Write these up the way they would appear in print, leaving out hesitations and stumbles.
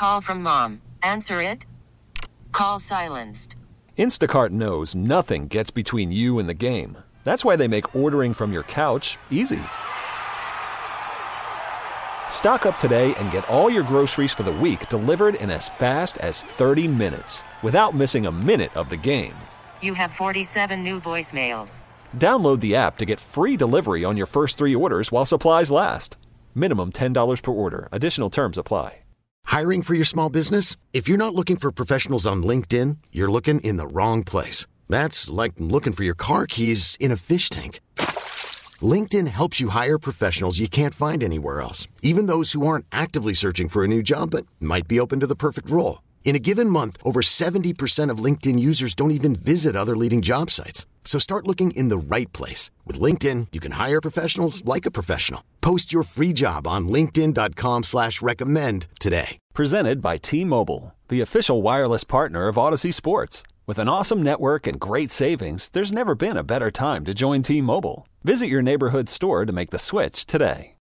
Call from mom. Answer it. Call silenced. Instacart knows nothing gets between you and the game. That's why they make ordering from your couch easy. Stock up today and get all your groceries for the week delivered in as fast as 30 minutes without missing a minute of the game. You have 47 new voicemails. Download the app to get free delivery on your first 3 orders while supplies last. Minimum $10 per order. Additional terms apply. Hiring for your small business? If you're not looking for professionals on LinkedIn, you're looking in the wrong place. That's like looking for your car keys in a fish tank. LinkedIn helps you hire professionals you can't find anywhere else, even those who aren't actively searching for a new job but might be open to the perfect role. In a given month, over 70% of LinkedIn users don't even visit other leading job sites. So start looking in the right place. With LinkedIn, you can hire professionals like a professional. Post your free job on linkedin.com/recommend today. Presented by T-Mobile, the official wireless partner of Odyssey Sports. With an awesome network and great savings, there's never been a better time to join T-Mobile. Visit your neighborhood store to make the switch today.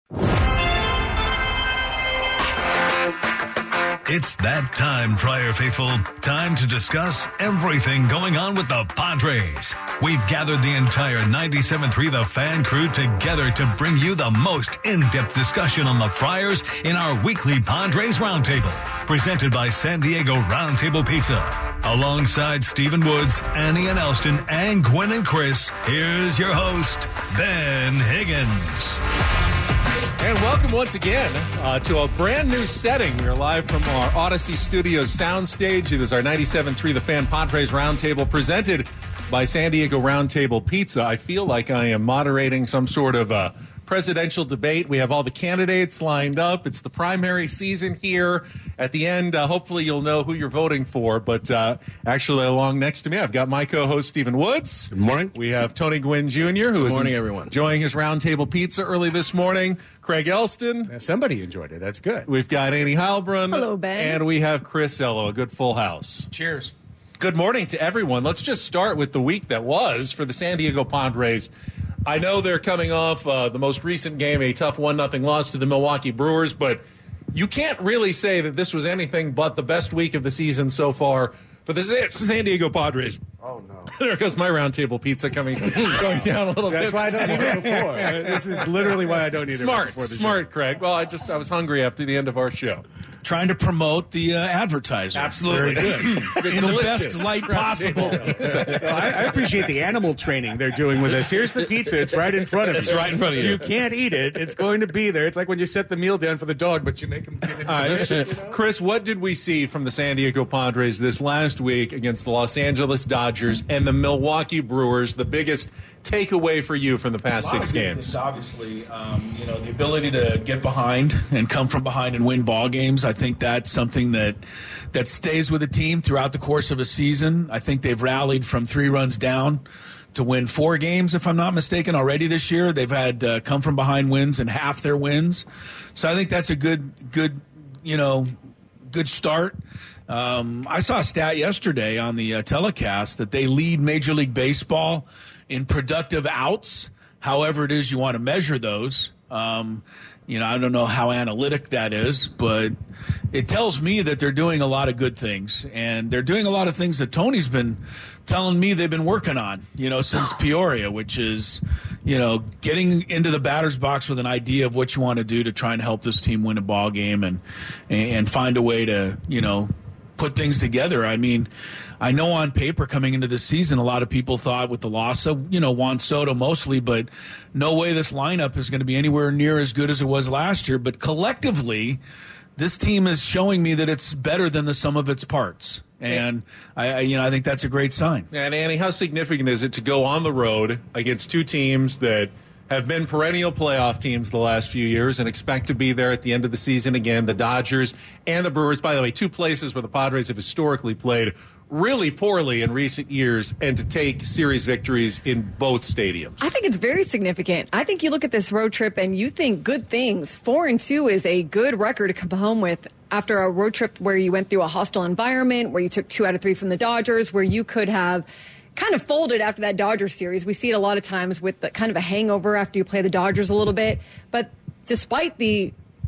It's that time, Friar Faithful. Time to discuss everything going on with the Padres. We've gathered the entire 97.3 The Fan crew together to bring you the most in-depth discussion on the Friars in our weekly Padres Roundtable, presented by San Diego Roundtable Pizza. Alongside Stephen Woods, Annie and Elston, and Gwen and Chris, here's your host, Ben Higgins. And welcome once again to a brand new setting. We are live from our Odyssey Studios soundstage. It is our 97.3 The Fan Padres Roundtable presented by San Diego Roundtable Pizza. I feel like I am moderating some sort of presidential debate. We have all the candidates lined up. It's the primary season here. At the end, hopefully you'll know who you're voting for. But actually, along next to me, I've got my co-host, Stephen Woods. Good morning. We have Tony Gwynn Jr., who is enjoying his Roundtable Pizza early this morning. Craig Elston. Somebody enjoyed it. That's good. We've got Annie Heilbrunn. Hello, Ben. And we have Chris Ello, a good full house. Cheers. Good morning to everyone. Let's just start with the week that was for the San Diego Padres. I know they're coming off the most recent game, a tough 1-0 loss to the Milwaukee Brewers, but you can't really say that this was anything but the best week of the season so far for the San Diego Padres. Oh, no. There goes my Roundtable Pizza going down a little bit. That's why I don't eat it before. This is literally why I don't eat it before the show. Smart, Craig. Well, I was hungry after the end of our show. Trying to promote the advertiser. Absolutely. Very good. In the best light possible. I appreciate the animal training they're doing with us. Here's the pizza. It's right in front of you. It's right in front of you. You can't eat it. It's going to be there. It's like when you set the meal down for the dog, but you make him get it. Chris, what did we see from the San Diego Padres this last week against the Los Angeles Dodgers and the Milwaukee Brewers? The biggest takeaway for you from the past 6 games? Obviously, the ability to get behind and come from behind and win ball games. I think that's something that stays with the team throughout the course of a season. I think they've rallied from 3 runs down to win 4 games, if I'm not mistaken, already this year. They've had come from behind wins in half their wins. So I think that's a good start. I saw a stat yesterday on the telecast that they lead Major League Baseball in productive outs, however it is you want to measure those. I don't know how analytic that is, but it tells me that they're doing a lot of good things. And they're doing a lot of things that Tony's been telling me they've been working on, since Peoria, which is, getting into the batter's box with an idea of what you want to do to try and help this team win a ball game and find a way to, put things together. I mean, I know on paper coming into this season, a lot of people thought with the loss of, Juan Soto mostly, but no way this lineup is going to be anywhere near as good as it was last year. But collectively, this team is showing me that it's better than the sum of its parts. And I think that's a great sign. And Annie, how significant is it to go on the road against 2 teams that have been perennial playoff teams the last few years and expect to be there at the end of the season again, the Dodgers and the Brewers? By the way, 2 places where the Padres have historically played really poorly in recent years, and to take series victories in both stadiums. I think it's very significant. I think you look at this road trip and you think good things. 4-2 is a good record to come home with after a road trip where you went through a hostile environment, where you took 2 out of 3 from the Dodgers, where you could have kind of folded after that Dodgers series. We see it a lot of times with the kind of a hangover after you play the Dodgers a little bit. But despite the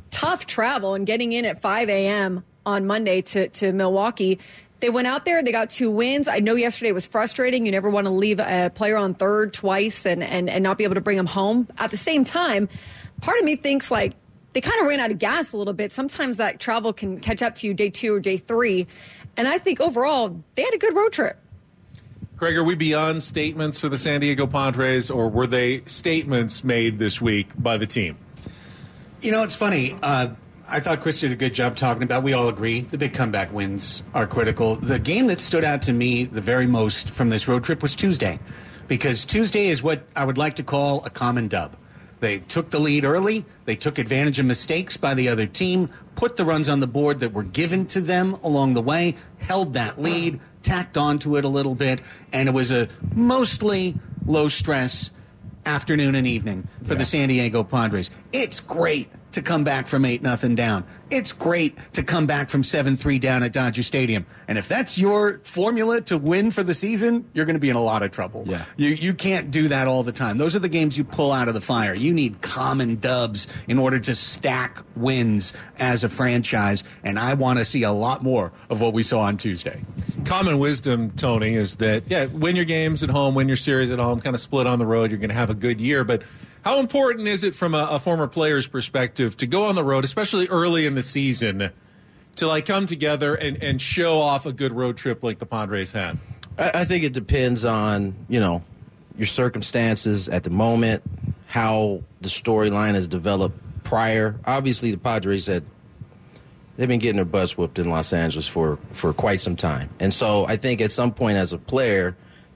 tough travel and getting in at 5 a.m. on Monday to Milwaukee. They went out there. They got 2 wins. I know yesterday was frustrating. You never want to leave a player on third twice and not be able to bring him home. At the same time, part of me thinks like they kind of ran out of gas a little bit. Sometimes that travel can catch up to you day 2 or day 3. And I think overall they had a good road trip. Craig, are we beyond statements for the San Diego Padres, or were they statements made this week by the team? You know, it's funny. I thought Chris did a good job talking about, we all agree, the big comeback wins are critical. The game that stood out to me the very most from this road trip was Tuesday, because Tuesday is what I would like to call a common dub. They took the lead early. They took advantage of mistakes by the other team, put the runs on the board that were given to them along the way, held that lead, tacked onto it a little bit, and it was a mostly low-stress afternoon and evening for the San Diego Padres. It's great to come back from 8-0 down. It's great to come back from 7-3 down at Dodger Stadium. And if that's your formula to win for the season, you're going to be in a lot of trouble. Yeah. You can't do that all the time. Those are the games you pull out of the fire. You need common dubs in order to stack wins as a franchise, and I want to see a lot more of what we saw on Tuesday. Common wisdom, Tony, is that, win your games at home, win your series at home, kind of split on the road, you're going to have a good year. But how important is it from a former player's perspective to go on the road, especially early in the season, to like come together and show off a good road trip like the Padres had? I think it depends on, your circumstances at the moment, how the storyline has developed prior. Obviously, the Padres they've been getting their butts whooped in Los Angeles for quite some time. And so I think at some point as a player,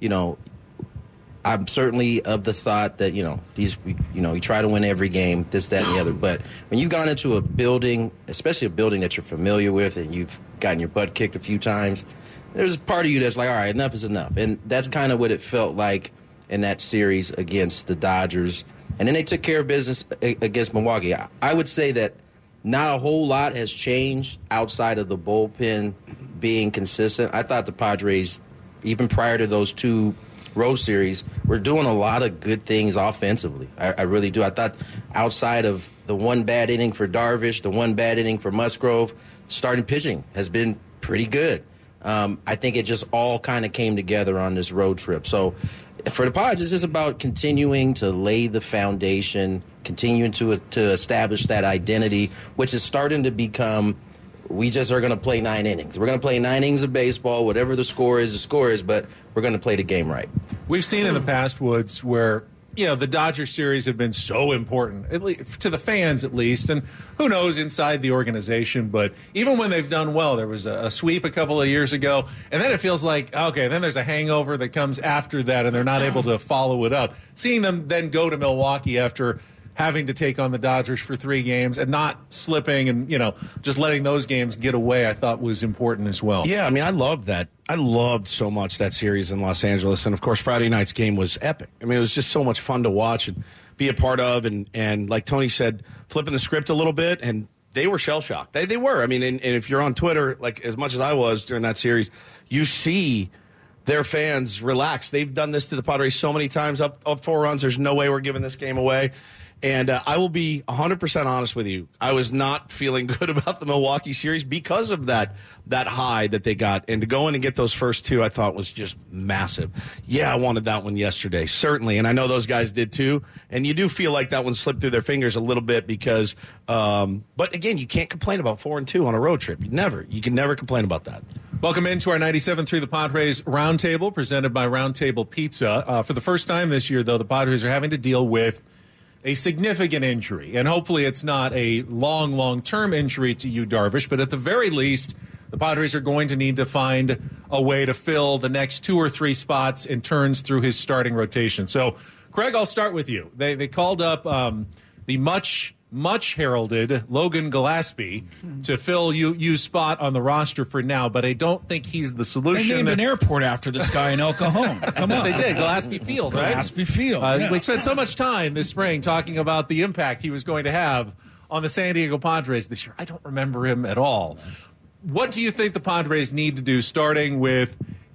I'm certainly of the thought that, you try to win every game, this, that, and the other. But when you've gone into a building, especially a building that you're familiar with and you've gotten your butt kicked a few times, there's a part of you that's like, all right, enough is enough. And that's kind of what it felt like in that series against the Dodgers. And then they took care of business against Milwaukee. I would say that not a whole lot has changed outside of the bullpen being consistent. I thought the Padres, even prior to those 2 road series, we're doing a lot of good things offensively. I really do. I thought outside of the one bad inning for Darvish, the one bad inning for Musgrove, starting pitching has been pretty good. I think it just all kind of came together on this road trip. So for the Padres, it's just about continuing to lay the foundation, continuing to establish that identity, which is starting to become, we just are going to play 9 innings. We're going to play 9 innings of baseball. Whatever the score is, but we're going to play the game right. We've seen in the past, Woods, where the Dodger series have been so important, at least, to the fans at least, and who knows inside the organization. But even when they've done well, there was a sweep a couple of years ago, and then it feels like, okay, then there's a hangover that comes after that, and they're not able to follow it up. Seeing them then go to Milwaukee after having to take on the Dodgers for 3 games and not slipping and, just letting those games get away, I thought was important as well. Yeah, I mean, I loved that. I loved so much that series in Los Angeles. And, of course, Friday night's game was epic. I mean, it was just so much fun to watch and be a part of. And like Tony said, flipping the script a little bit. And they were shell-shocked. They were. I mean, and if you're on Twitter, like as much as I was during that series, you see their fans relax. They've done this to the Padres so many times, up 4 runs. There's no way we're giving this game away. And I will be 100% honest with you. I was not feeling good about the Milwaukee series because of that high that they got. And to go in and get those first 2, I thought was just massive. Yeah, I wanted that one yesterday, certainly. And I know those guys did too. And you do feel like that one slipped through their fingers a little bit because, but again, you can't complain about 4-2 on a road trip. You can never complain about that. Welcome into our 97.3 The Padres Roundtable, presented by Roundtable Pizza. For the first time this year, though, the Padres are having to deal with a significant injury, and hopefully it's not a long-term injury to Yu Darvish, but at the very least, the Padres are going to need to find a way to fill the next 2 or 3 spots in turns through his starting rotation. So, Craig, I'll start with you. They called up the much heralded Logan Gillespie to fill Yu's spot on the roster for now, but I don't think he's the solution. They named an airport after this guy in El Cajon. Come on. They did. Gillespie Field, right? Gillespie Field. Yeah. We spent so much time this spring talking about the impact he was going to have on the San Diego Padres this year. I don't remember him at all. What do you think the Padres need to do, starting with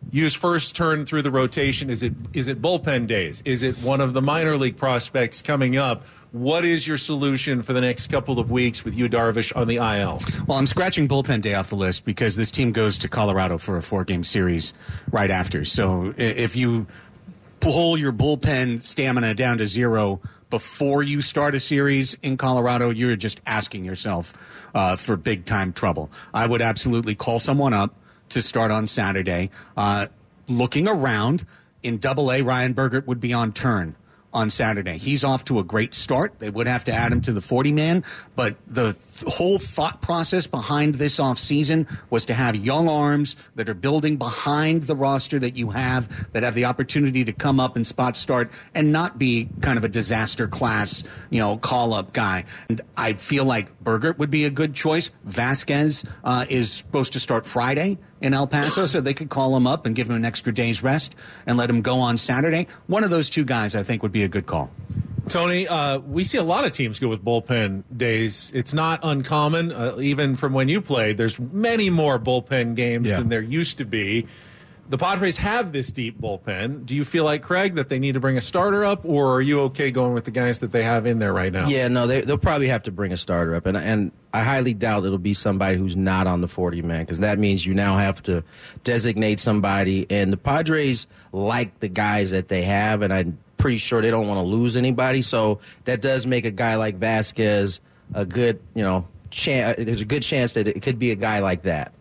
Yu's first turn through the rotation? Is it bullpen days? Is it one of the minor league prospects coming up? What is your solution for the next couple of weeks with Yu Darvish on the IL? Well, I'm scratching bullpen day off the list because this team goes to Colorado for a 4-game series right after. So if you pull your bullpen stamina down to 0 before you start a series in Colorado, you're just asking yourself for big-time trouble. I would absolutely call someone up to start on Saturday. Looking around, in Double-A, Ryan Bergert would be on turn on Saturday. He's off to a great start. They would have to add him to the 40-man, but the whole thought process behind this offseason was to have young arms that are building behind the roster that you have, that have the opportunity to come up and spot start and not be kind of a disaster class, call-up guy. And I feel like Bergert would be a good choice. Vasquez is supposed to start Friday in El Paso, so they could call him up and give him an extra day's rest and let him go on Saturday. One of those two guys, I think, would be a good call. Tony, we see a lot of teams go with bullpen days. It's not uncommon, even from when you played. There's many more bullpen games than there used to be. The Padres have this deep bullpen. Do you feel like, Craig, that they need to bring a starter up, or are you okay going with the guys that they have in there right now? Yeah, no, they'll probably have to bring a starter up, and I highly doubt it'll be somebody who's not on the 40-man, because that means you now have to designate somebody, and the Padres like the guys that they have, and I'm pretty sure they don't want to lose anybody, so that does make a guy like Vasquez a good, chance. There's a good chance that it could be a guy like that.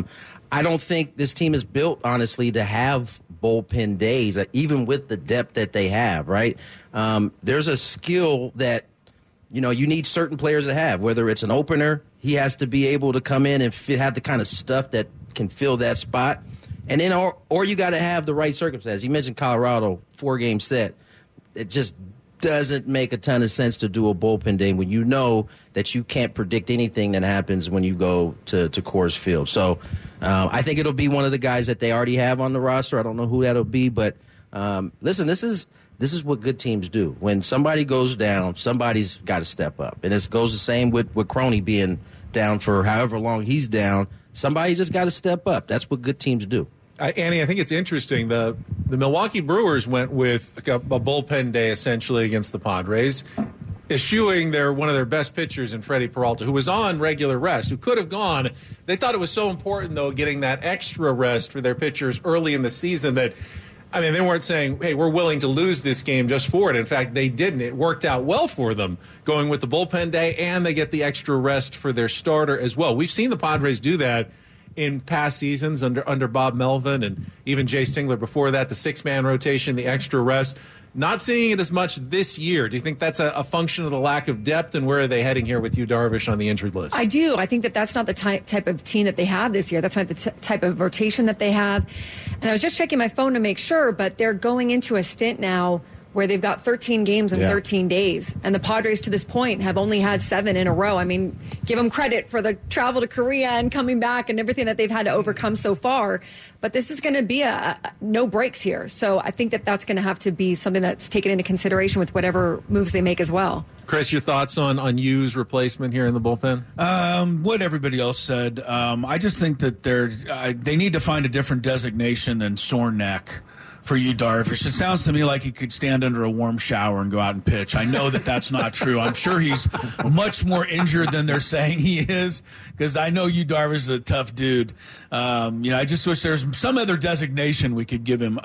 I don't think this team is built, honestly, to have bullpen days, even with the depth that they have, right? There's a skill that, you need certain players to have, whether it's an opener, he has to be able to come in and have the kind of stuff that can fill that spot. And then, or you got to have the right circumstances. You mentioned Colorado, 4-game set. It just doesn't make a ton of sense to do a bullpen day when you know that you can't predict anything that happens when you go to Coors Field. So I think it'll be one of the guys that they already have on the roster. I don't know who that'll be, but listen, this is what good teams do. When somebody goes down, somebody's got to step up. And this goes the same with Crony being down for however long he's down. Somebody just got to step up. That's what good teams do. Annie, I think it's interesting. The Milwaukee Brewers went with a bullpen day essentially against the Padres, eschewing one of their best pitchers in Freddie Peralta, who was on regular rest, who could have gone. They thought it was so important, though, getting that extra rest for their pitchers early in the season that, they weren't saying, hey, we're willing to lose this game just for it. In fact, they didn't. It worked out well for them going with the bullpen day, and they get the extra rest for their starter as well. We've seen the Padres do that in past seasons under Bob Melvin and even Jay Stingler before that, the 6-man rotation, the extra rest. Not seeing it as much this year. Do you think that's a function of the lack of depth, and where are they heading here with Yu Darvish on the injured list? I do. I think that's not the type of team that they have this year. That's not the type of rotation that they have. And I was just checking my phone to make sure, but they're going into a stint now where they've got 13 games in 13 days. And the Padres, to this point, have only had 7 in a row. Give them credit for the travel to Korea and coming back and everything that they've had to overcome so far. But this is going to be a no breaks here. So I think that's going to have to be something that's taken into consideration with whatever moves they make as well. Chris, your thoughts on Yu's replacement here in the bullpen? What everybody else said. I just think that they need to find a different designation than sore neck for Yu Darvish. It sounds to me like he could stand under a warm shower and go out and pitch. I know that that's not true. I'm sure he's much more injured than they're saying he is, because I know Yu Darvish is a tough dude. I just wish there's some other designation we could give him.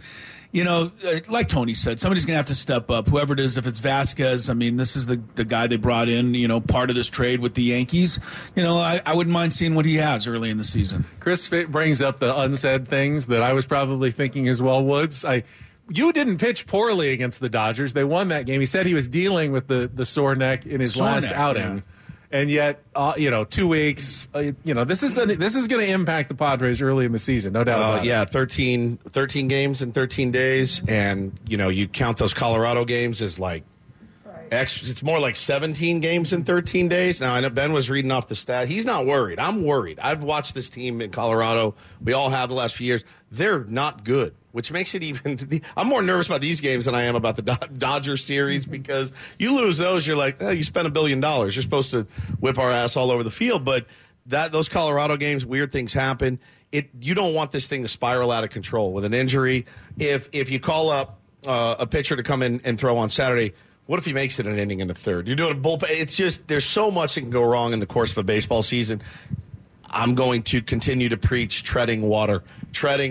Like Tony said, somebody's going to have to step up, whoever it is. If it's Vasquez, this is the guy they brought in, part of this trade with the Yankees. I wouldn't mind seeing what he has early in the season. Chris brings up the unsaid things that I was probably thinking as well, Woods. You didn't pitch poorly against the Dodgers. They won that game. He said he was dealing with the sore neck in his last outing. Yeah. And yet, 2 weeks, this is going to impact the Padres early in the season, no doubt about it. Yeah, 13 games in 13 days. And, you count those Colorado games as extra. It's more like 17 games in 13 days. Now, I know Ben was reading off the stat. He's not worried. I'm worried. I've watched this team in Colorado. We all have the last few years. They're not good, which makes it even – I'm more nervous about these games than I am about the Dodger series, because you lose those, you're like, you spent $1 billion. You're supposed to whip our ass all over the field. But those Colorado games, weird things happen. You don't want this thing to spiral out of control with an injury. If you call up a pitcher to come in and throw on Saturday, what if he makes it an inning in the third? You're doing a bullpen. It's just there's so much that can go wrong in the course of a baseball season. I'm going to continue to preach treading water. Treading.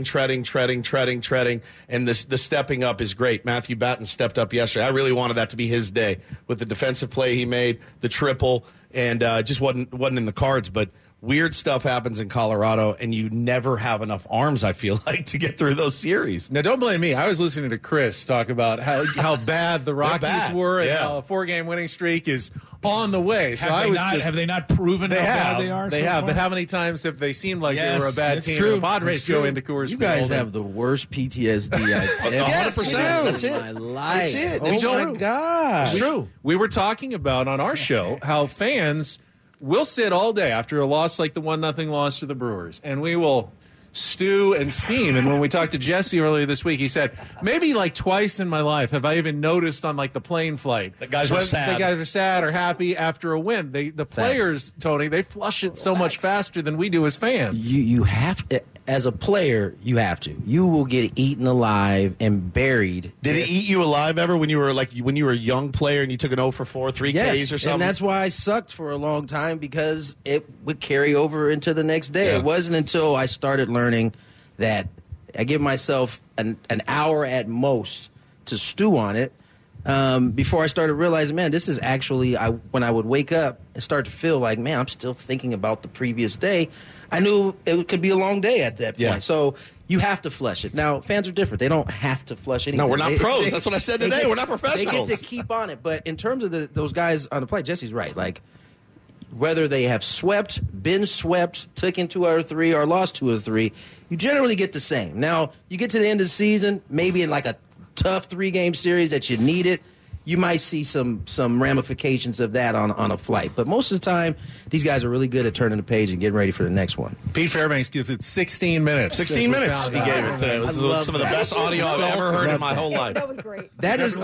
And the stepping up is great. Matthew Batten stepped up yesterday. I really wanted that to be his day with the defensive play he made, the triple, and just wasn't in the cards. But weird stuff happens in Colorado, and you never have enough arms, I feel like, to get through those series. Now, don't blame me. I was listening to Chris talk about how bad the Rockies were and how a 4-game winning streak is on the way. So have they not proven how bad they are? They have, but how many times have they seemed like they were a bad team? True. The Padres go into Coors Field. You guys have the worst PTSD I've ever 100%. That's it. in my life. That's it. Oh, my God. It's true. We were talking about on our show how fans will sit all day after a loss like the 1-0 loss to the Brewers, and we will stew and steam. And when we talked to Jesse earlier this week, he said, maybe like twice in my life have I even noticed on like the plane flight. The guys were sad. The guys are sad or happy after a win. The players, Tony, they flush it so much faster than we do as fans. You have to, as a player, you have to. You will get eaten alive and buried. Did it eat you alive ever when you were a young player and you took an 0 for 4, 3 Ks or something? And that's why I sucked for a long time, because it would carry over into the next day. Yeah. It wasn't until I started learning that I give myself an hour at most to stew on it before I started realizing, man, this is actually, when I would wake up and start to feel like, man, I'm still thinking about the previous day, I knew it could be a long day at that point. Yeah. So you have to flush it. Now, fans are different. They don't have to flush anything. No, we're not pros. That's what I said today. We're not professionals. They get to keep on it. But in terms of those guys on the plate, Jesse's right. Like, whether they have swept, been swept, took in 2 out of 3, or lost 2 of 3, you generally get the same. Now, you get to the end of the season, maybe in like a tough 3-game series that you need it, you might see some ramifications of that on a flight. But most of the time, these guys are really good at turning the page and getting ready for the next one. Pete Fairbanks gives it 16 minutes. 16 minutes he gave it today. This is some of the best audio I've ever heard in my whole life. That was great. That is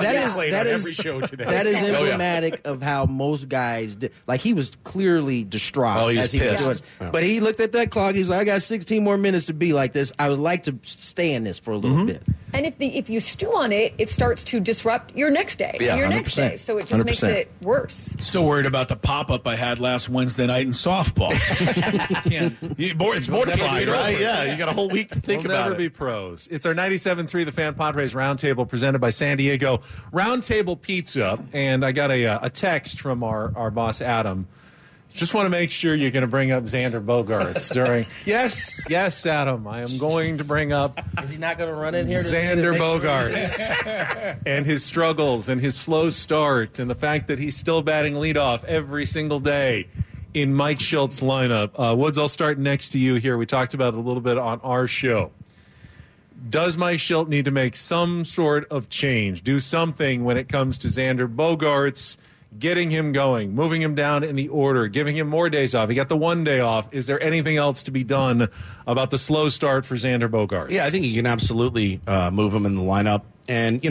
emblematic of how most guys do. Like, he was clearly distraught he was as he pissed. was doing. Yeah. But he looked at that clock. He's like, I got 16 more minutes to be like this. I would like to stay in this for a little bit. And if you stew on it, it starts to disrupt your next day. Yeah, your 100%. next day. So it just makes 100%. it worse. Still worried about the pop-up I had last Wednesday night in softball. It's mortified, right? Yeah, you got a whole week to think We'll about never it. be pros. It's our 97.3 The Fan Padres Roundtable presented by San Diego Roundtable Pizza. And I got a text from our boss, Adam. Just want to make sure you're going to bring up Xander Bogaerts during. Yes, Adam. I am going to bring up Is he not going to run in here? Xander Bogaerts and his struggles and his slow start and the fact that he's still batting leadoff every single day in Mike Shilt's lineup. Woods, I'll start next to you here. We talked about it a little bit on our show. Does Mike Schilt need to make some sort of change, do something when it comes to Xander Bogaerts, getting him going, moving him down in the order, giving him more days off? He got the 1 day off. Is there anything else to be done about the slow start for Xander Bogaerts? Yeah, I think you can absolutely move him in the lineup. And,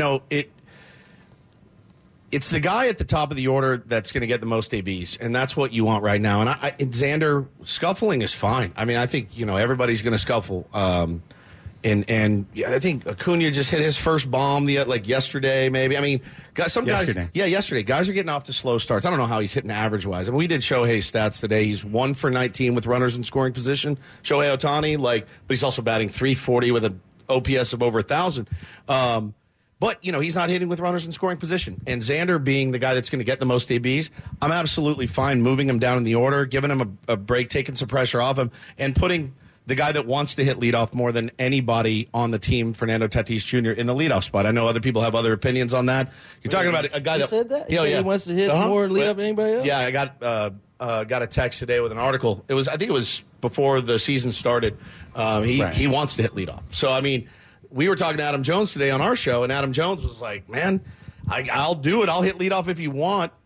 it's the guy at the top of the order that's going to get the most ABs, and that's what you want right now. And Xander, scuffling is fine. I mean, I think, everybody's going to scuffle. And I think Acuna just hit his first bomb yesterday, maybe. I mean, Yesterday. Yesterday. Guys are getting off to slow starts. I don't know how he's hitting average-wise. I mean, we did Shohei's stats today. He's 1 for 19 with runners in scoring position. Shohei Ohtani, but he's also batting .340 with an OPS of over 1,000. But, he's not hitting with runners in scoring position. And Xander being the guy that's going to get the most ABs, I'm absolutely fine moving him down in the order, giving him a break, taking some pressure off him, and putting the guy that wants to hit leadoff more than anybody on the team, Fernando Tatis Jr., in the leadoff spot. I know other people have other opinions on that. You're talking about a guy He that said that? He said yeah. he wants to hit more leadoff than anybody else? Yeah, I got a text today with an article. I think it was before the season started. He wants to hit leadoff. So, I mean, we were talking to Adam Jones today on our show, and Adam Jones was like, man, I'll do it. I'll hit leadoff if you want.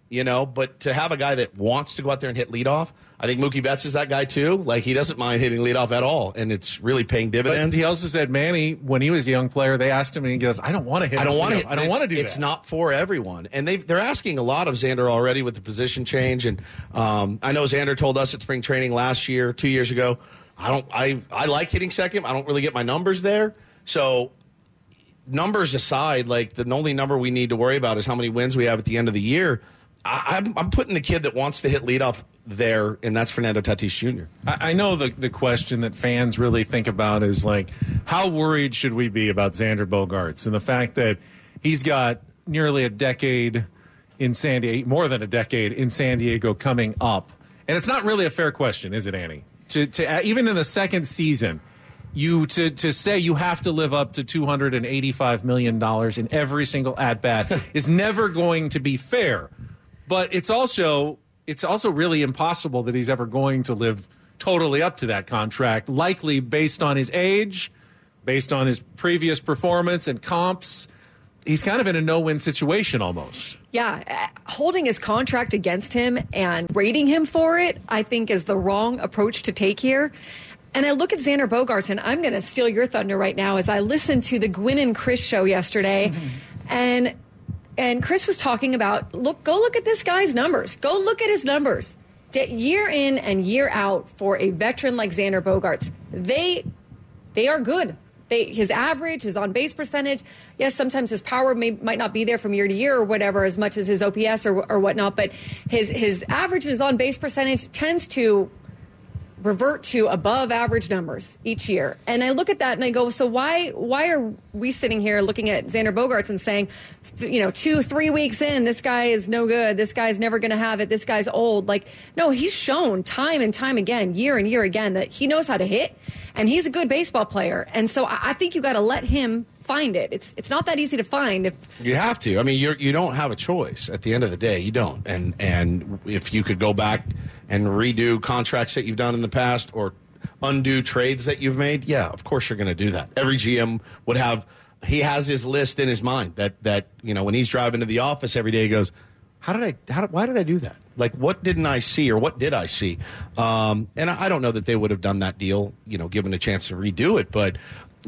But to have a guy that wants to go out there and hit leadoff, I think Mookie Betts is that guy too. Like, he doesn't mind hitting leadoff at all, and it's really paying dividends. But he also said, Manny, when he was a young player, they asked him, and he goes, I don't want to hit. I don't want to do that. It's not for everyone, and they're asking a lot of Xander already with the position change. And I know Xander told us at spring training last year, 2 years ago, I like hitting second. I don't really get my numbers there. So numbers aside, like, the only number we need to worry about is how many wins we have at the end of the year. I'm putting the kid that wants to hit leadoff there, and that's Fernando Tatis Jr. I know the question that fans really think about is, like, how worried should we be about Xander Bogaerts and the fact that he's got nearly a decade in San Diego, more than a decade in San Diego coming up. And it's not really a fair question, is it, Annie? To even in the second season, to say you have to live up to $285 million in every single at-bat is never going to be fair. But it's also really impossible that he's ever going to live totally up to that contract, likely based on his age, based on his previous performance and comps. He's kind of in a no-win situation almost. Yeah, holding his contract against him and rating him for it, I think, is the wrong approach to take here. And I look at Xander Bogaerts, and I'm going to steal your thunder right now as I listened to the Gwynn and Chris show yesterday, and Chris was talking about, go look at this guy's numbers. Go look at his numbers. Year in and year out for a veteran like Xander Bogaerts, they are good. His average, his on-base percentage, yes, sometimes his power might not be there from year to year or whatever as much as his OPS or whatnot, but his average and his on-base percentage tends to revert to above average numbers each year. And I look at that and I go, so why are we sitting here looking at Xander Bogaerts and saying, 2-3 weeks in, this guy is no good, this guy's never going to have it, this guy's old. Like, no, he's shown time and time again, year and year again, that he knows how to hit and he's a good baseball player. And so I think you got to let him find it. It's not that easy to find. You have to. I mean, you don't have a choice at the end of the day. You don't. And if you could go back and redo contracts that you've done in the past or undo trades that you've made, yeah, of course you're going to do that. Every GM would have. He has his list in his mind that when he's driving to the office every day, he goes, why did I do that? Like, what didn't I see or what did I see? And I don't know that they would have done that deal, given a chance to redo it. But,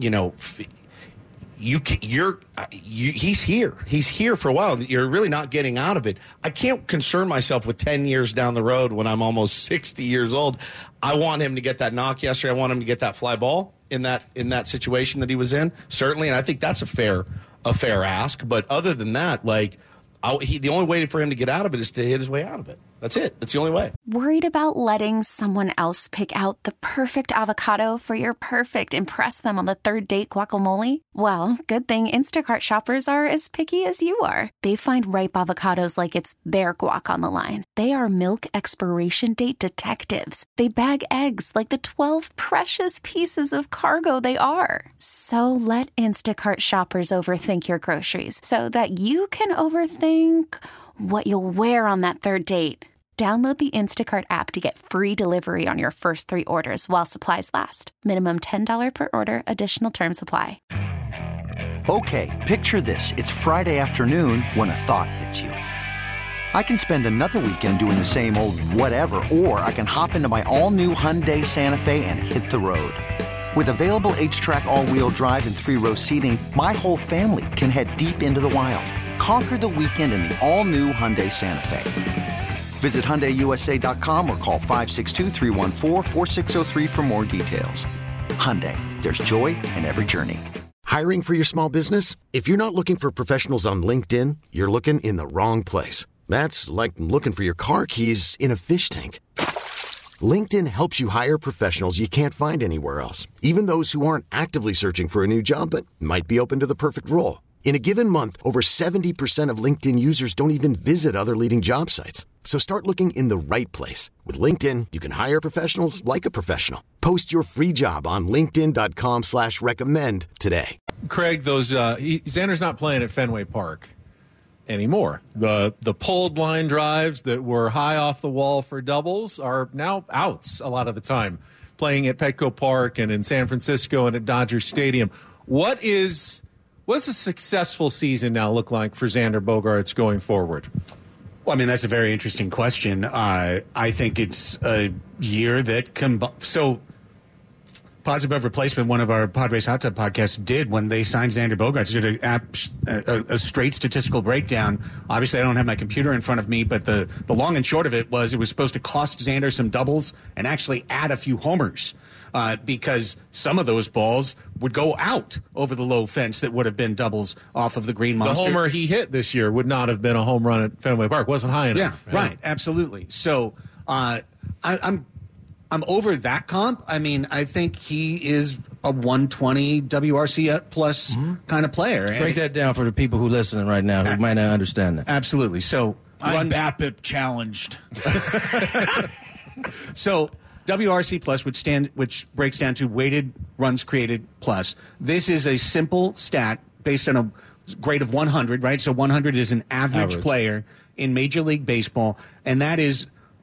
he's here. He's here for a while. You're really not getting out of it. I can't concern myself with 10 years down the road when I'm almost 60 years old. I want him to get that knock yesterday. I want him to get that fly ball in that situation that he was in, certainly. And I think that's a fair ask. But other than that, the only way for him to get out of it is to hit his way out of it. That's it. That's the only way. Worried about letting someone else pick out the perfect avocado for your perfect impress them on the third date guacamole? Well, good thing Instacart shoppers are as picky as you are. They find ripe avocados like it's their guac on the line. They are milk expiration date detectives. They bag eggs like the 12 precious pieces of cargo they are. So let Instacart shoppers overthink your groceries so that you can overthink what you'll wear on that third date. Download the Instacart app to get free delivery on your first 3 orders while supplies last. Minimum $10 per order. Additional terms apply. Okay, picture this. It's Friday afternoon when a thought hits you. I can spend another weekend doing the same old whatever, or I can hop into my all-new Hyundai Santa Fe and hit the road. With available H-Track all-wheel drive and 3-row seating, my whole family can head deep into the wild. Conquer the weekend in the all-new Hyundai Santa Fe. Visit HyundaiUSA.com or call 562-314-4603 for more details. Hyundai, there's joy in every journey. Hiring for your small business? If you're not looking for professionals on LinkedIn, you're looking in the wrong place. That's like looking for your car keys in a fish tank. LinkedIn helps you hire professionals you can't find anywhere else, even those who aren't actively searching for a new job but might be open to the perfect role. In a given month, over 70% of LinkedIn users don't even visit other leading job sites. So start looking in the right place. With LinkedIn, you can hire professionals like a professional. Post your free job on linkedin.com/recommend today. Craig, Xander's not playing at Fenway Park anymore. The pulled line drives that were high off the wall for doubles are now outs a lot of the time, playing at Petco Park and in San Francisco and at Dodger Stadium. What's a successful season now look like for Xander Bogaerts going forward? Well, I mean, that's a very interesting question. I think it's a year that Positive Above Replacement, one of our Padres Hot Tub podcasts, did when they signed Xander Bogaerts, did a straight statistical breakdown. Obviously, I don't have my computer in front of me, but the long and short of it was supposed to cost Xander some doubles and actually add a few homers. Because some of those balls would go out over the low fence that would have been doubles off of the Green Monster. The homer he hit this year would not have been a home run at Fenway Park. Wasn't high enough. Yeah, right. Absolutely. So I'm over that comp. I mean, I think he is a 120 WRC plus kind of player. Break that down for the people who are listening right now who might not understand that. Absolutely. So I'm BAPIP challenged. So WRC plus, which breaks down to weighted runs created plus. This is a simple stat based on a grade of 100, right? So 100 is an average player in Major League Baseball, and that is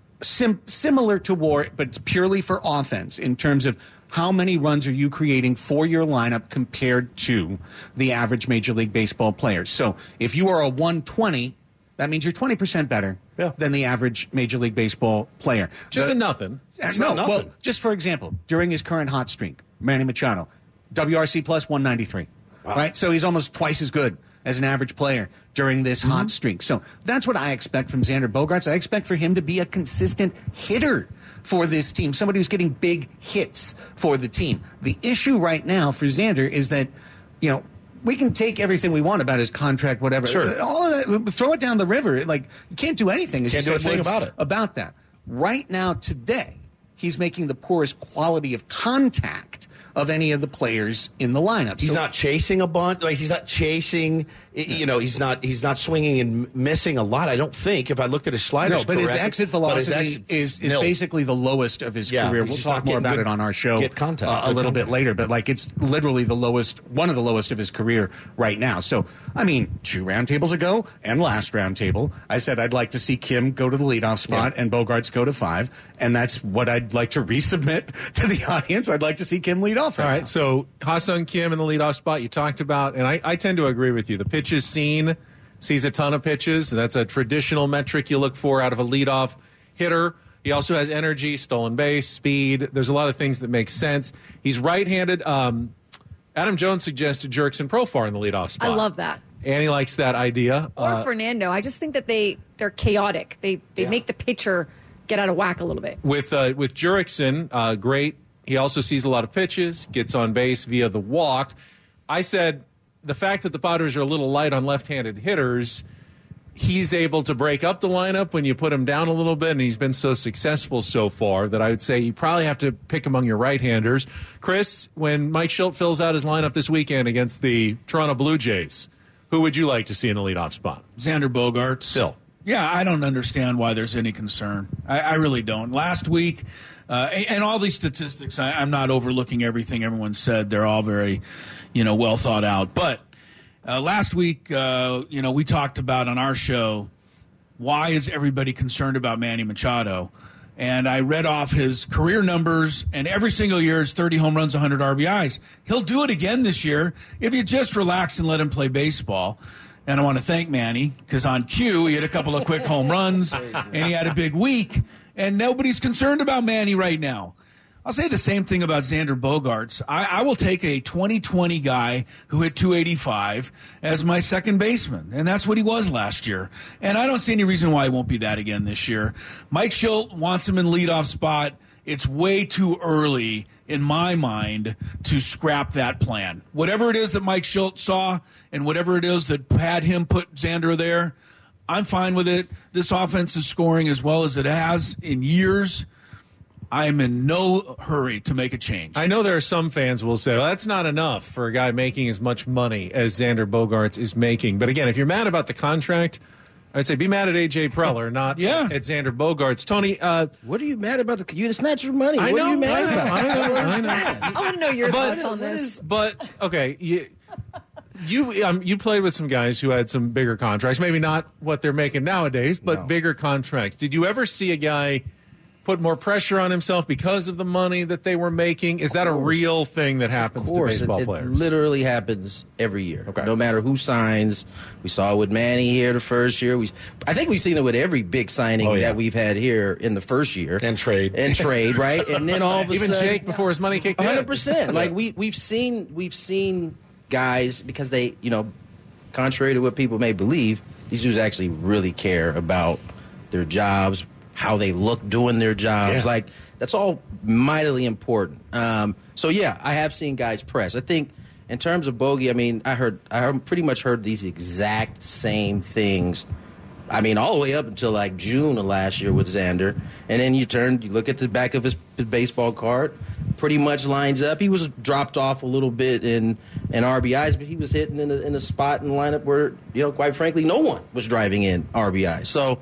similar to WAR, but it's purely for offense in terms of how many runs are you creating for your lineup compared to the average Major League Baseball player. So if you are a 120, that means you're 20% better than the average Major League Baseball player. Which isn't nothing. Well, just for example, during his current hot streak, Manny Machado, WRC plus 193. Wow. Right? So he's almost twice as good as an average player during this hot streak. So that's what I expect from Xander Bogaerts. I expect for him to be a consistent hitter for this team, somebody who's getting big hits for the team. The issue right now for Xander is that, we can take everything we want about his contract, whatever. Sure. All of that, throw it down the river. You can't do anything. Can't do a thing about it. About that. Right now, today, he's making the poorest quality of contact of any of the players in the lineup. He's not chasing a bunch. He's not chasing. He's not swinging and missing a lot. I don't think. If I looked at his sliders, but his exit velocity is basically the lowest of his career. We'll talk more about it on our show a little bit later. But it's literally the lowest, one of the lowest of his career right now. So I mean, 2 roundtables ago and last roundtable, I said I'd like to see Kim go to the leadoff spot and Bogaerts go to 5, and that's what I'd like to resubmit to the audience. I'd like to see Kim lead off. All right, so Ha-Seong Kim in the leadoff spot you talked about, and I tend to agree with you. The pitches seen, sees a ton of pitches. That's a traditional metric you look for out of a leadoff hitter. He also has energy, stolen base, speed. There's a lot of things that make sense. He's right-handed. Adam Jones suggested Jurickson Profar in the leadoff spot. I love that. Annie likes that idea. Or Fernando. I just think that they're chaotic. They make the pitcher get out of whack a little bit. With Jurickson, great. He also sees a lot of pitches, gets on base via the walk. I said the fact that the Padres are a little light on left-handed hitters, he's able to break up the lineup when you put him down a little bit, and he's been so successful so far that I would say you probably have to pick among your right-handers. Chris, when Mike Shildt fills out his lineup this weekend against the Toronto Blue Jays, who would you like to see in the leadoff spot? Xander Bogaerts. Still. Yeah, I don't understand why there's any concern. I really don't. Last week, and all these statistics, I'm not overlooking everything everyone said. They're all very, well thought out. But last week, we talked about on our show, why is everybody concerned about Manny Machado? And I read off his career numbers, and every single year is 30 home runs, 100 RBIs. He'll do it again this year if you just relax and let him play baseball. And I want to thank Manny, because on cue, he had a couple of quick home runs, and he had a big week. And nobody's concerned about Manny right now. I'll say the same thing about Xander Bogaerts. I will take a 2020 guy who hit 285 as my second baseman, and that's what he was last year. And I don't see any reason why he won't be that again this year. Mike Shildt wants him in leadoff spot. It's way too early, in my mind, to scrap that plan. Whatever it is that Mike Shildt saw and whatever it is that had him put Xander there, I'm fine with it. This offense is scoring as well as it has in years. I'm in no hurry to make a change. I know there are some fans who will say, well, that's not enough for a guy making as much money as Xander Bogaerts is making. But again, if you're mad about the contract, I'd say be mad at A.J. Preller, not at Xander Bogaerts. Tony, what are you mad about? It's not your money. What are you mad about? I know. I want to know your thoughts on this. But, okay, you played with some guys who had some bigger contracts, maybe not what they're making nowadays, but bigger contracts. Did you ever see a guy put more pressure on himself because of the money that they were making? Is that a real thing that happens to baseball players? It literally happens every year. Okay. No matter who signs. We saw it with Manny here the first year. I think we've seen it with every big signing that we've had here in the first year. And trade, right? And then all of a sudden, even Jake before his money kicked in. 100%. Like we've seen guys, because they, contrary to what people may believe, these dudes actually really care about their jobs, how they look doing their jobs. Yeah. Like, that's all mightily important. So I have seen guys press. I think in terms of Bogey, I mean, I pretty much heard these exact same things. I mean, all the way up until like June of last year with Xander. And then you look at the back of his baseball card, pretty much lines up. He was dropped off a little bit in RBIs, but he was hitting in a spot in the lineup where, quite frankly, no one was driving in RBIs. So,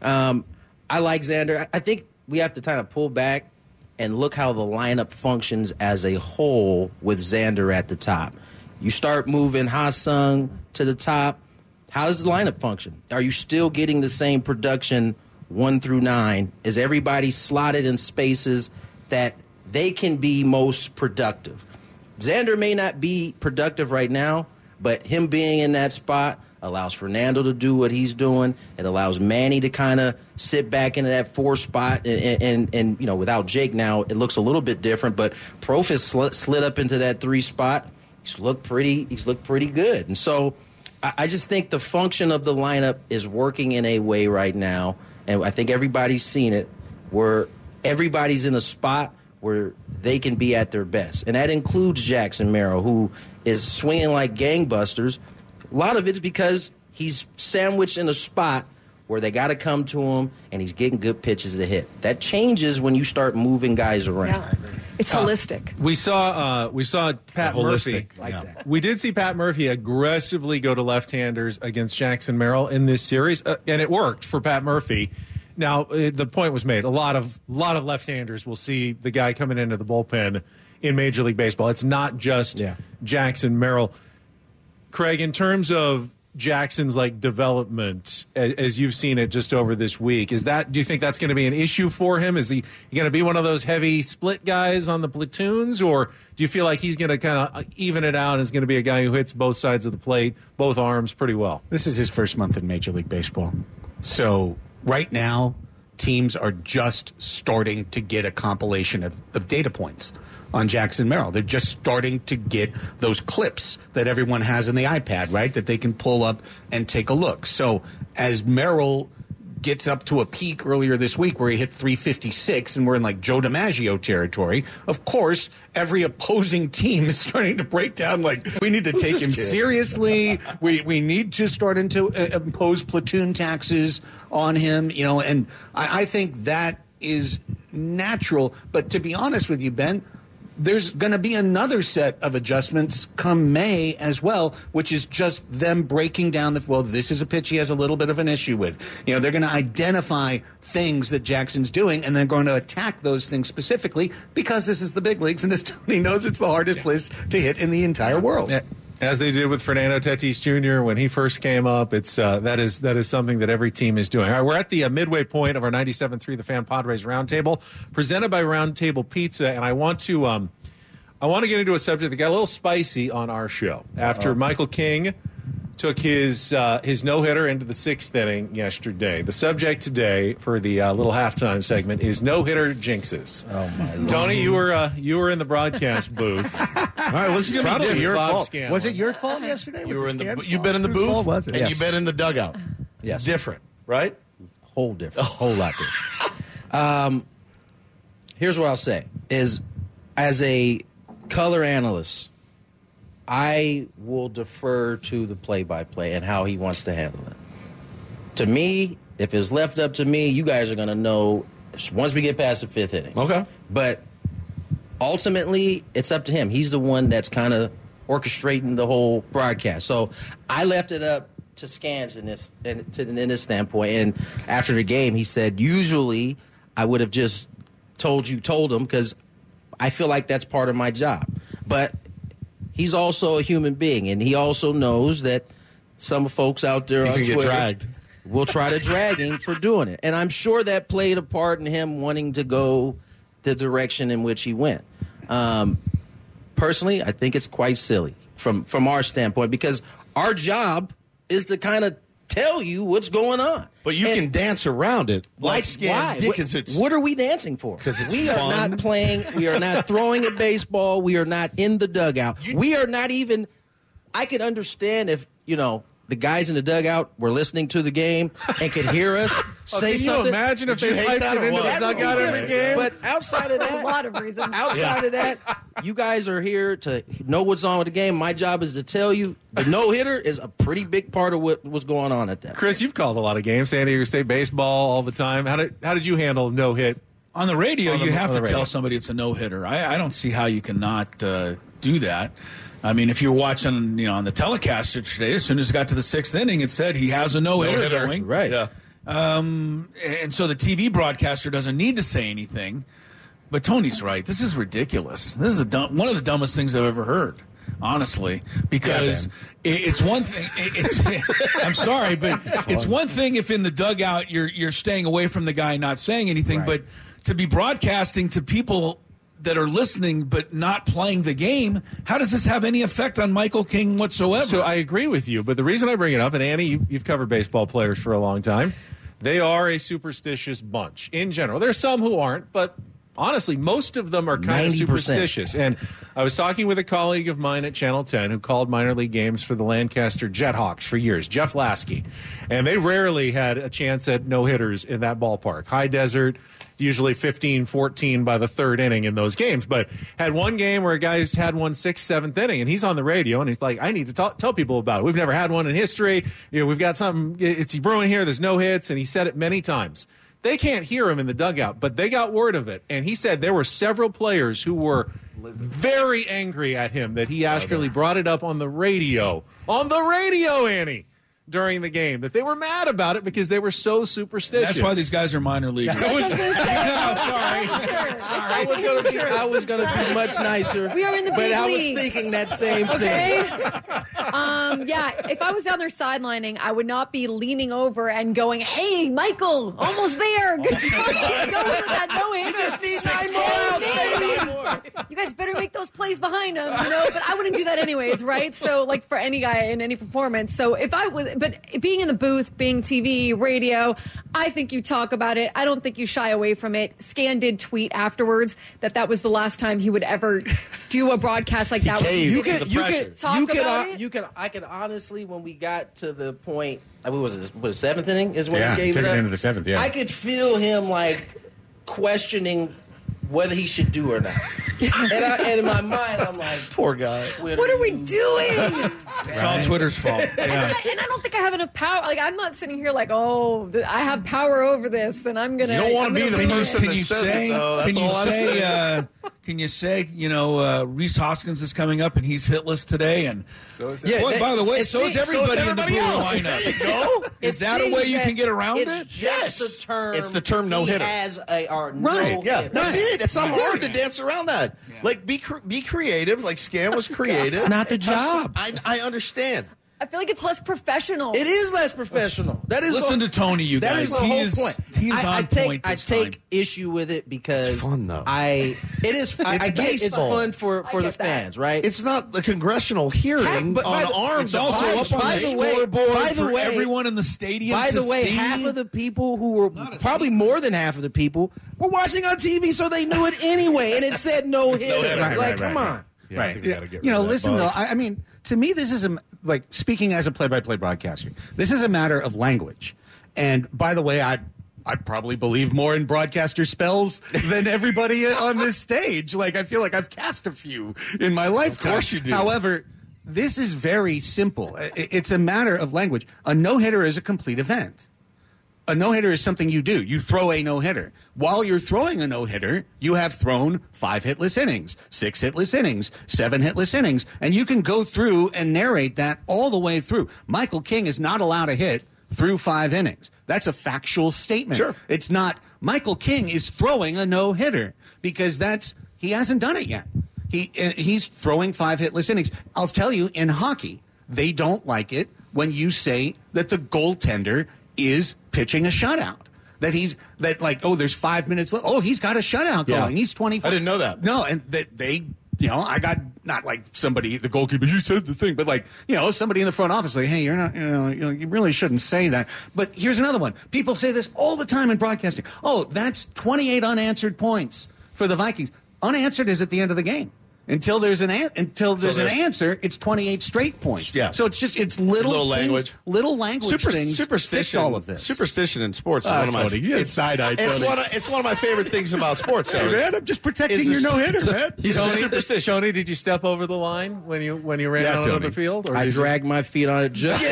I like Xander. I think we have to kind of pull back and look how the lineup functions as a whole with Xander at the top. You start moving Ha-Sung to the top. How does the lineup function? Are you still getting the same production 1 through 9? Is everybody slotted in spaces that they can be most productive? Xander may not be productive right now, but him being in that spot allows Fernando to do what he's doing. It allows Manny to kind of sit back into that 4 spot. And without Jake now, it looks a little bit different. But Prof has slid up into that 3 spot. He's looked pretty good. And so I just think the function of the lineup is working in a way right now, and I think everybody's seen it, where everybody's in a spot where they can be at their best. And that includes Jackson Merrill, who is swinging like gangbusters. A lot of it's because he's sandwiched in a spot where they got to come to him, and he's getting good pitches to hit. That changes when you start moving guys around. Yeah. It's holistic. We saw Pat Murphy. That. We did see Pat Murphy aggressively go to left-handers against Jackson Merrill in this series, and it worked for Pat Murphy. Now, the point was made. A lot of left-handers will see the guy coming into the bullpen in Major League Baseball. It's not just Jackson Merrill. Craig, in terms of Jackson's development, as you've seen it just over this week, do you think that's going to be an issue for him? Is he going to be one of those heavy split guys on the platoons, or do you feel like he's going to kind of even it out and is going to be a guy who hits both sides of the plate, both arms pretty well? This is his first month in Major League Baseball. So right now, teams are just starting to get a compilation of data points on Jackson Merrill. They're just starting to get those clips that everyone has in the iPad, right, that they can pull up and take a look. So as Merrill gets up to a peak earlier this week where he hit 356 and we're in Joe DiMaggio territory, of course, every opposing team is starting to break down we need to take him seriously. We need to start to impose platoon taxes on him, and I think that is natural. But to be honest with you, Ben, there's going to be another set of adjustments come May as well, which is just them breaking down this is a pitch he has a little bit of an issue with. They're going to identify things that Jackson's doing, and they're going to attack those things specifically because this is the big leagues, and as Tony knows, it's the hardest place to hit in the entire world. Yeah. As they did with Fernando Tatis Jr. when he first came up, it's that is something that every team is doing. All right, we're at the midway point of our 97.3 The Fan Padres Roundtable, presented by Roundtable Pizza, and I want to get into a subject that got a little spicy on our show after Michael King took his no-hitter into the 6th inning yesterday. The subject today for the little halftime segment is no-hitter jinxes. Oh my Lord. Tony, you were in the broadcast booth. All right, well, this is going to be your fault. Scanlon. Was it your fault yesterday? You've been in the booth, fault was it? and you've been in the dugout. Yes. Different, right? A whole lot different. Here's what I'll say is, as a color analyst, I will defer to the play-by-play and how he wants to handle it. To me, if it's left up to me, you guys are going to know once we get past the 5th inning. Okay. But ultimately, it's up to him. He's the one that's kind of orchestrating the whole broadcast. So I left it up to Scans in this standpoint. And after the game, he said, usually I would have just told him because I feel like that's part of my job. But he's also a human being, and he also knows that some folks out there He's on gonna Twitter, get dragged. we'll try to drag him for doing it. And I'm sure that played a part in him wanting to go the direction in which he went. Personally, I think it's quite silly from our standpoint, because our job is to kind of tell you what's going on. But you can dance around it. Like Scam Dickens. What are we dancing for? Because we are not playing. We are not throwing a baseball. We are not in the dugout. We are not even. I could understand if, the guys in the dugout were listening to the game and could hear us say something. Can you imagine if they piped it into the dugout every game? But outside of that, a lot of reasons. Outside of that, you guys are here to know what's on with the game. My job is to tell you the no-hitter is a pretty big part of what was going on at that. Chris, you've called a lot of games, San Diego State baseball all the time. How did you handle no-hit? On the radio, you have to tell somebody it's a no-hitter. I don't see how you cannot do that. I mean, if you're watching, on the telecast today, as soon as it got to the sixth inning, it said he has a no-hitter going. Right. Yeah. And so the TV broadcaster doesn't need to say anything. But Tony's right. This is ridiculous. This is one of the dumbest things I've ever heard, honestly, because it's one thing. I'm sorry, but it's one thing if in the dugout you're staying away from the guy, not saying anything, Right. but to be broadcasting to people that are listening but not playing the game, how does this have any effect on Michael King whatsoever? So I agree with you, but the reason I bring it up, and Annie, you've covered baseball players for a long time, they are a superstitious bunch in general. There's some who aren't, but honestly, most of them are kind of 90%. superstitious. And I was talking with a colleague of mine at Channel 10 who called minor league games for the Lancaster Jethawks for years, Jeff Lasky. And they rarely had a chance at no-hitters in that ballpark. High desert, usually 15-14 by the third inning in those games. But had one game where a guy's had one 6th, 7th inning, and he's on the radio, and he's like, I need to tell people about it. We've never had one in history. We've got something, it's brewing here, there's no hits, and he said it many times. They can't hear him in the dugout, but they got word of it. And he said there were several players who were very angry at him that he actually brought it up on the radio. On the radio, Annie, during the game. That they were mad about it because they were so superstitious. That's why these guys are minor leaguers. I was going to be much nicer. We are in the big But I was leagues. thinking that same thing. Yeah, if I was down there sidelining, I would not be leaning over and going, hey, Michael, almost there. Good job. Go for that no-hitter. You just need 9 more outs, baby. You guys better make those plays behind him, but I wouldn't do that anyways, right? So, like, for any guy in any performance. So, if I was, but being in the booth, being TV, radio, I think you talk about it. I don't think you shy away from it. Scan did tweet afterwards that was the last time he would ever do a broadcast like that. I could honestly, when we got to the point, what was it, the 7th inning is when he gave took it it up? into the 7th, yeah. I could feel him, like, questioning whether he should do or not. And in my mind, I'm like, poor guy. Twitter, What are we doing? It's all Twitter's fault. And I don't think I have enough power. Like, I'm not sitting here like, I have power over this, and I'm gonna. You don't want to be the person Can that you says say? it, though. That's all I'm saying. Can you say? Reese Hoskins is coming up, and he's hitless today. And So is Yeah, boy, by the way, so is everybody in the everybody blue else. lineup. There you go. Is that a way you can get around it's it? Just Yes. the term. It's the term no-hitter. He has a Right, no-hitter. yeah, that's it. It's not hard to dance around that. Like, be creative. Like, Scam was creative. It's not the job. I understand. I feel like it's less professional. It is less professional. That is Listen to Tony, you That guys. is the He whole is- point. he is I on take, point I this take time. issue with it because It's fun, though. I get it's baseball. fun for the get that. fans, right? It's not the congressional hearing But by on the- arms. It's also By- up on by the the way- scoreboard by the for way- everyone in the stadium. By to the way, see. half of the people who were probably more than half of the people were watching on TV, so they knew it anyway, and it said no hitter. Right, Come on. Yeah, I think we gotta get rid You know, of that listen, bug. though, I mean, to me, this is like speaking as a play-by-play broadcaster. This is a matter of language. And by the way, I probably believe more in broadcaster spells than everybody on this stage. Like, I feel like I've cast a few in my lifetime. Of course you do. However, this is very simple. It's a matter of language. A no-hitter is a complete event. A no-hitter is something you do. You throw a no-hitter. While you're throwing a no-hitter, you have thrown 5 hitless innings, 6 hitless innings, 7 hitless innings, and you can go through and narrate that all the way through. Michael King is not allowed to hit through 5 innings. That's a factual statement. Sure. It's not Michael King is throwing a no-hitter because he hasn't done it yet. He's throwing 5 hitless innings. I'll tell you, in hockey, they don't like it when you say that the goaltender is pitching a shutout. There's 5 minutes left. Oh, he's got a shutout going. He's 25. I didn't know that. No, and they I got not like somebody, the goalkeeper, you said the thing, but like, somebody in the front office, like, hey, you're not, you really shouldn't say that. But here's another one. People say this all the time in broadcasting. Oh, that's 28 unanswered points for the Vikings. Unanswered is at the end of the game. Until there's an answer, it's 28 straight points. Yeah. So it's little language, things. Superstition. All of this. Superstition in sports is one of my. It's side-eye. It's one of my favorite things about sports. Hey, man, I'm just protecting your no-hitter, man. Tony, did you step over the line when you ran out on the field? Or I dragged my feet on it just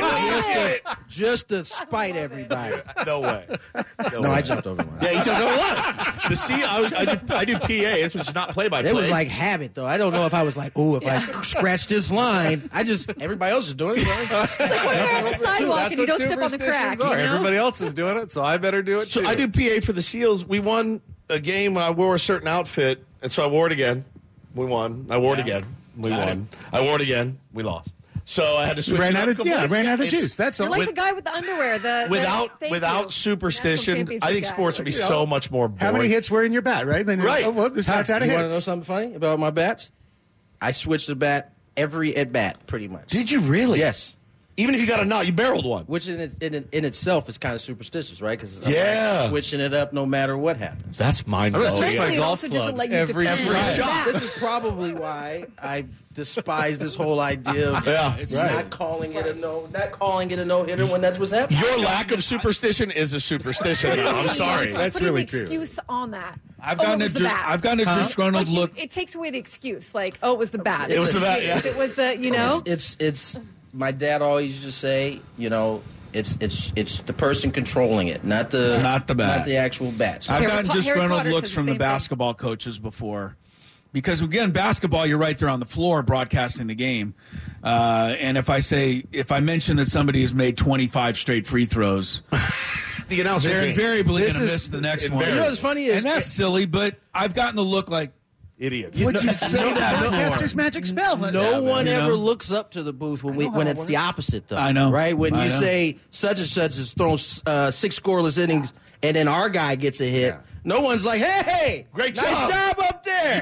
to spite everybody. No way. No, I jumped over the line. Yeah, he jumped over the line. I do PA, which is not play-by-play. It was like habit, though. I don't know if I was like, if I scratch this line, everybody else is doing it. It's like when you're on the sidewalk and you don't step on the crack. Everybody else is doing it, so I better do it too. So I do PA for the Seals. We won a game when I wore a certain outfit, and so I wore it again. We won. I wore it again. We won. I wore it again. We lost. So I had to switch. Ran out of juice. That's all. You're like the guy with the underwear. Without superstition, I think sports would be so much more boring. How many hits were in your bat, right? Then right. This bat's out of hits. You want to know something funny about my bats? I switched the bat every at bat, pretty much. Did you really? Yes. Even if you got a knot, you barreled one. Which in itself is kind of superstitious, right? Because I'm switching it up no matter what happens. That's mind-blowing. Especially it also doesn't let you defend shot. This is probably why I despise this whole idea of not calling it a no-hitter when that's what's happening. Your lack of superstition is a superstition. I'm sorry. That's really true. Excuse on that. I've gotten a disgruntled look. It takes away the excuse. Like, it was the bat. It was the bat. Yeah. It was the It's. My dad always used to say, it's the person controlling it, not the bat, not the actual bat. I've gotten disgruntled looks from the basketball coaches before, because again, basketball, you're right there on the floor broadcasting the game, and if I mention that somebody has made 25 straight free throws, the announcer they're invariably going to miss the next one. You know what's funny is, and that's silly, but I've gotten the look like. Idiots. Would you say that? Broadcaster's magic spell. No one ever looks up to the booth when it's the opposite, though. I know. Right? When you say such and such has thrown 6 scoreless innings and then our guy gets a hit, no one's like, hey, great nice job up there.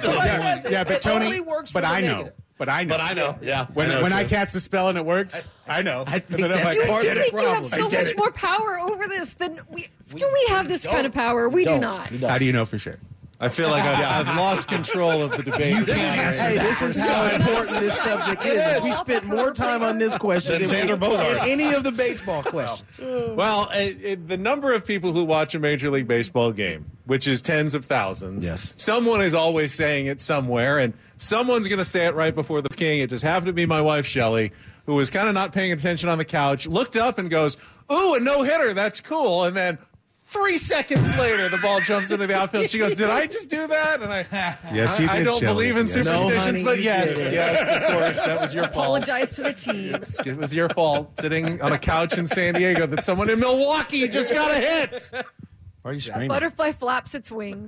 But Tony, but I know. But I know. Yeah. When I cast the spell and it works, I know. I think that's part of the problem. You have so much more power over this than we. Do we have this kind of power? We do not. How do you know for sure? I feel like I've lost control of the debate. This is how important this subject is. We spent more time on this question than Xander Bogaerts. any of the baseball questions. Well, the number of people who watch a Major League Baseball game, which is tens of thousands, someone is always saying it somewhere, and someone's going to say it right before the king. It just happened to be my wife, Shelley, who was kind of not paying attention on the couch, looked up and goes, ooh, a no-hitter, that's cool, and then 3 seconds later, the ball jumps into the outfield. She goes, did I just do that? And yes, you did, I don't believe in superstitions, but yes, of course, that was your fault. Apologize to the team. It was your fault, sitting on a couch in San Diego, that someone in Milwaukee just got a hit. Why are you screaming? Butterfly flaps its wings.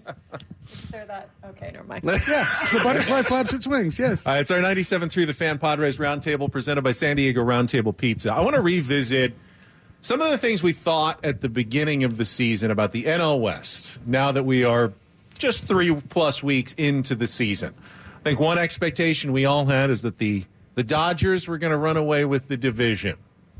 Okay, never mind. Yes, the butterfly flaps its wings, yes. It's our 97.3 The Fan Padres Roundtable presented by San Diego Roundtable Pizza. I want to revisit some of the things we thought at the beginning of the season about the NL West, now that we are just 3+ weeks into the season. I think one expectation we all had is that the Dodgers were going to run away with the division.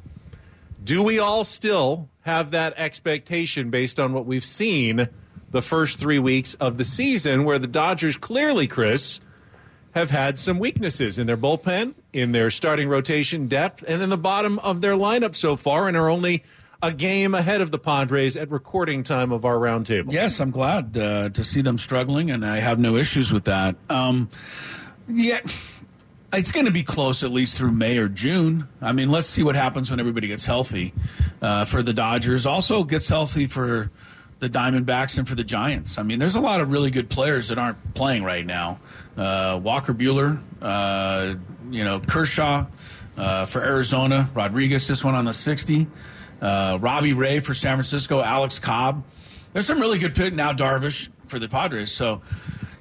Do we all still have that expectation based on what we've seen the first 3 weeks of the season, where the Dodgers clearly, Chris, have had some weaknesses in their bullpen, in their starting rotation depth, and in the bottom of their lineup so far, and are only a game ahead of the Padres at recording time of our roundtable? Yes, I'm glad to see them struggling, and I have no issues with that. It's going to be close at least through May or June. I mean, let's see what happens when everybody gets healthy for the Dodgers. Also gets healthy for the Diamondbacks and for the Giants. I mean, there's a lot of really good players that aren't playing right now. Walker Buehler, Kershaw for Arizona. Rodriguez just went on the 60. Robbie Ray for San Francisco. Alex Cobb. There's some really good pick now. Darvish for the Padres. So,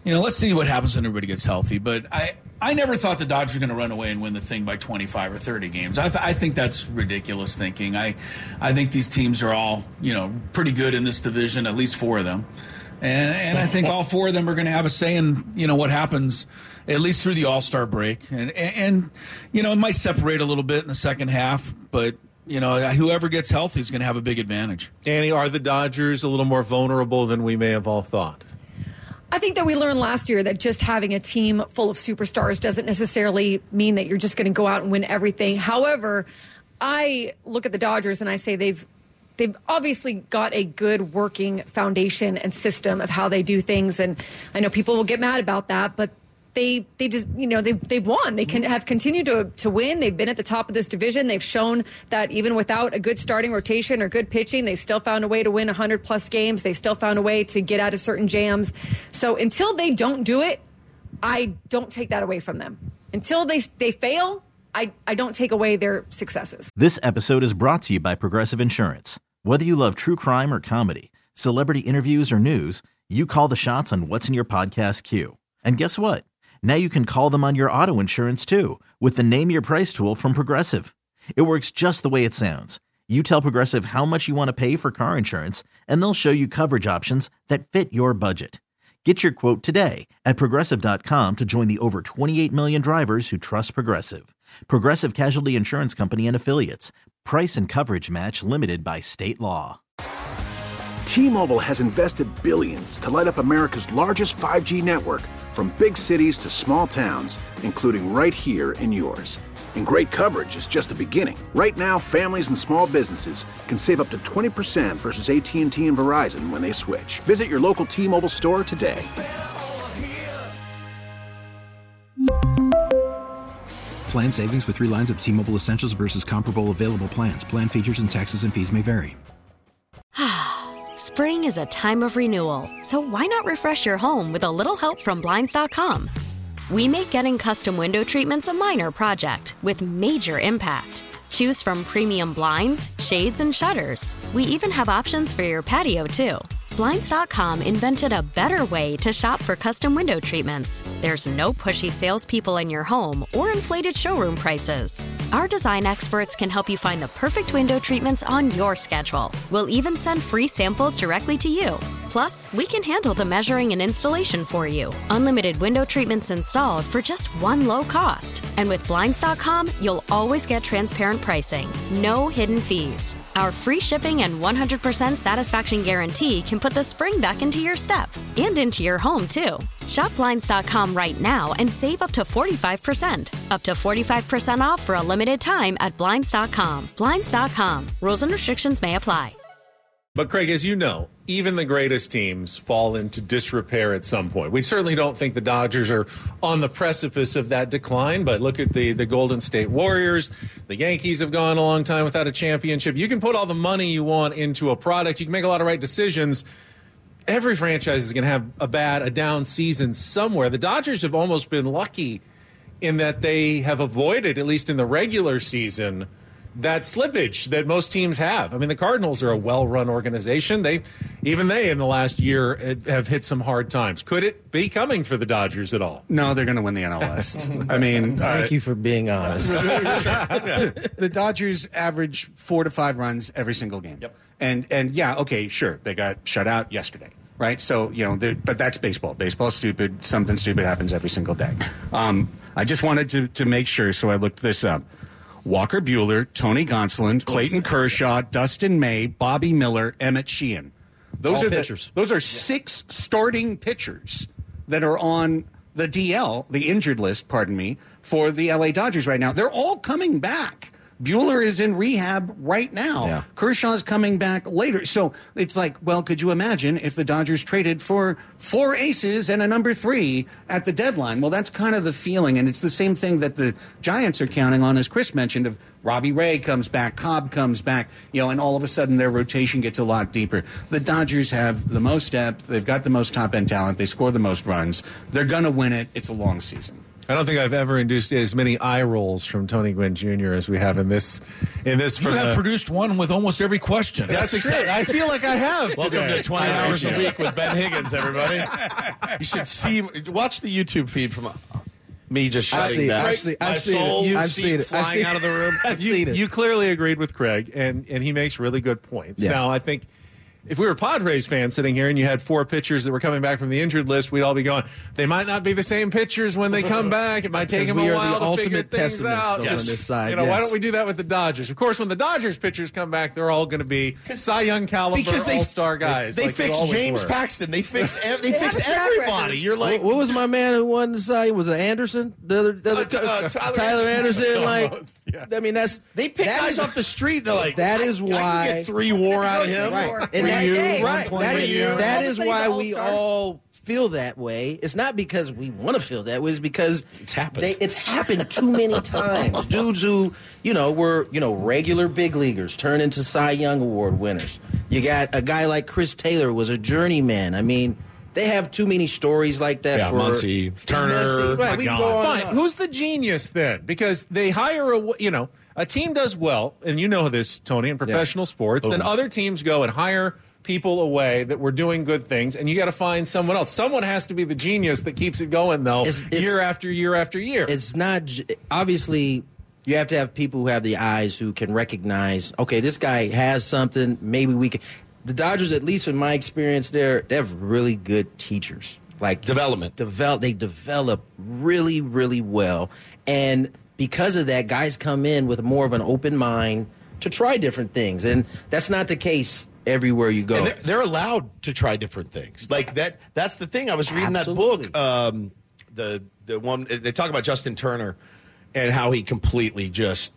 let's see what happens when everybody gets healthy. But I never thought the Dodgers were going to run away and win the thing by 25 or 30 games. I think that's ridiculous thinking. I think these teams are all, pretty good in this division, at least 4 of them. And I think all 4 of them are going to have a say in, what happens, at least through the All-Star break. And it might separate a little bit in the second half, but whoever gets healthy is going to have a big advantage. Danny, are the Dodgers a little more vulnerable than we may have all thought? I think that we learned last year that just having a team full of superstars doesn't necessarily mean that you're just going to go out and win everything. However, I look at the Dodgers and I say they've obviously got a good working foundation and system of how they do things. And I know people will get mad about that, but they just, they've won. They have continued to win. They've been at the top of this division. They've shown that even without a good starting rotation or good pitching, they still found a way to win 100-plus games. They still found a way to get out of certain jams. So until they don't do it, I don't take that away from them. Until they fail, I don't take away their successes. This episode is brought to you by Progressive Insurance. Whether you love true crime or comedy, celebrity interviews or news, you call the shots on what's in your podcast queue. And guess what? Now you can call them on your auto insurance too with the Name Your Price tool from Progressive. It works just the way it sounds. You tell Progressive how much you want to pay for car insurance, and they'll show you coverage options that fit your budget. Get your quote today at Progressive.com to join the over 28 million drivers who trust Progressive. Progressive Casualty Insurance Company and Affiliates. Price and coverage match limited by state law. T-Mobile has invested billions to light up America's largest 5G network, from big cities to small towns, including right here in yours. And great coverage is just the beginning. Right now, families and small businesses can save up to 20% versus AT&T and Verizon when they switch. Visit your local T-Mobile store today. Plan savings with 3 lines of T-Mobile Essentials versus comparable available plans. Plan features and taxes and fees may vary. Spring is a time of renewal, so why not refresh your home with a little help from Blinds.com? We make getting custom window treatments a minor project with major impact. Choose from premium blinds, shades, and shutters. We even have options for your patio, too. Blinds.com invented a better way to shop for custom window treatments. There's no pushy salespeople in your home or inflated showroom prices. Our design experts can help you find the perfect window treatments on your schedule. We'll even send free samples directly to you. Plus, we can handle the measuring and installation for you. Unlimited window treatments installed for just one low cost. And with Blinds.com, you'll always get transparent pricing. No hidden fees. Our free shipping and 100% satisfaction guarantee can put the spring back into your step and into your home, too. Shop Blinds.com right now and save up to 45%. Up to 45% off for a limited time at Blinds.com. Blinds.com. Rules and restrictions may apply. But, Craig, as you know, even the greatest teams fall into disrepair at some point. We certainly don't think the Dodgers are on the precipice of that decline, but look at the Golden State Warriors. The Yankees have gone a long time without a championship. You can put all the money you want into a product. You can make a lot of right decisions. Every franchise is going to have a down season somewhere. The Dodgers have almost been lucky in that they have avoided, at least in the regular season, that slippage that most teams have. I mean, the Cardinals are a well-run organization. Even they in the last year have hit some hard times. Could it be coming for the Dodgers at all? No, they're going to win the NL West. I mean, thank you for being honest. The Dodgers average 4 to 5 runs every single game. Yep. And yeah, okay, sure, they got shut out yesterday. Right, so but that's baseball. Baseball's stupid. Something stupid happens every single day. I just wanted to make sure, so I looked this up. Walker Buehler, Tony Gonsolin, Clayton Kershaw, Dustin May, Bobby Miller, Emmett Sheehan. Those all are pitchers. Those are 6 starting pitchers that are on the DL, the injured list, pardon me, for the LA Dodgers right now. They're all coming back. Buehler is in rehab right now. Yeah. Kershaw's coming back later. So it's like, well, could you imagine if the Dodgers traded for 4 aces and a number 3 at the deadline? Well, that's kind of the feeling. And it's the same thing that the Giants are counting on, as Chris mentioned, of Robbie Ray comes back, Cobb comes back, and all of a sudden their rotation gets a lot deeper. The Dodgers have the most depth. They've got the most top-end talent. They score the most runs. They're going to win it. It's a long season. I don't think I've ever induced as many eye rolls from Tony Gwynn Jr. as we have in this. You have produced one with almost every question. That's exactly. I feel like I have. Welcome today. to 20 Hours a Week with Ben Higgins, everybody. You should watch the YouTube feed from me just shutting down. I've seen it. Flying out of the room. I've seen it. You clearly agreed with Craig, and he makes really good points. Yeah. Now, I think if we were Padres fans sitting here and you had 4 pitchers that were coming back from the injured list, we'd all be going, they might not be the same pitchers when they come back. It might take them a while to figure things out. On this side, why don't we do that with the Dodgers? Of course, when the Dodgers pitchers come back, they're all going to be Cy Young caliber all-star guys. They fixed James Paxton. They fixed everybody. You're like, what was my man who won the side? Was it Anderson? The other Tyler Anderson. I mean, they pick guys off the street. They're like, that is why I can get 3 WAR out of him. Right. That is why we all feel that way. It's not because we want to feel that way. It's because it's happened. It's happened too many times. Dudes who were regular big leaguers turn into Cy Young Award winners. You got a guy like Chris Taylor was a journeyman. I mean, they have too many stories like that. Yeah, for Muncy, Turner. Right, we can go on. Fine. Who's the genius then? Because they hire a team does well, and you know this, Tony, in professional sports. Then other teams go and hire people away that were doing good things, and you got to find someone else. Someone has to be the genius that keeps it going, though, year after year after year. It's not obviously. You have to have people who have the eyes who can recognize. Okay, this guy has something. Maybe we can. The Dodgers, at least in my experience, they have really good teachers. Like development. They develop really, really well, and because of that, guys come in with more of an open mind to try different things, and that's not the case everywhere you go. And they're allowed to try different things. Like that. That's the thing. I was reading that book. The one they talk about Justin Turner and how he completely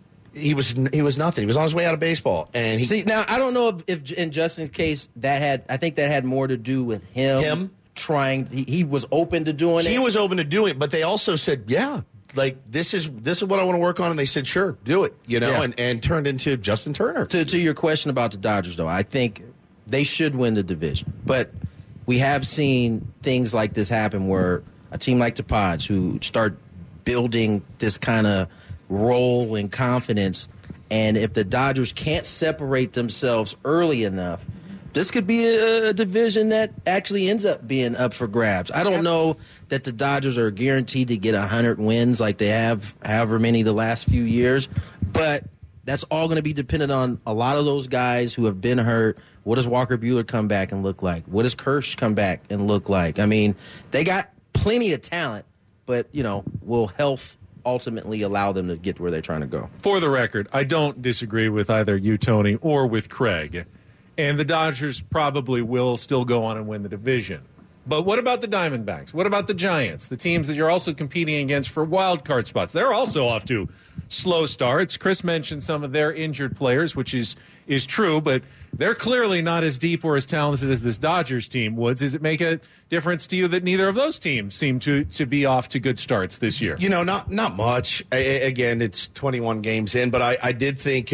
he was nothing. He was on his way out of baseball. And now I don't know if in Justin's case I think that had more to do with him trying. He was open to doing it. He was open to doing it, but they also said, yeah. Like this is what I want to work on, and they said, "Sure, do it." And turned into Justin Turner. To your question about the Dodgers, though, I think they should win the division, but we have seen things like this happen where a team like the Pods, who start building this kind of role and confidence, and if the Dodgers can't separate themselves early enough, this could be a division that actually ends up being up for grabs. I don't know that the Dodgers are guaranteed to get 100 wins like they have however many the last few years, but that's all going to be dependent on a lot of those guys who have been hurt. What does Walker Buehler come back and look like? What does Kirsch come back and look like? I mean, they got plenty of talent, but, will health ultimately allow them to get where they're trying to go? For the record, I don't disagree with either you, Tony, or with Craig. And the Dodgers probably will still go on and win the division. But what about the Diamondbacks? What about the Giants, the teams that you're also competing against for wild card spots? They're also off to slow starts. Chris mentioned some of their injured players, which is true, but they're clearly not as deep or as talented as this Dodgers team. Woods, does it make a difference to you that neither of those teams seem to be off to good starts this year? Not much. Again, it's 21 games in, but I did think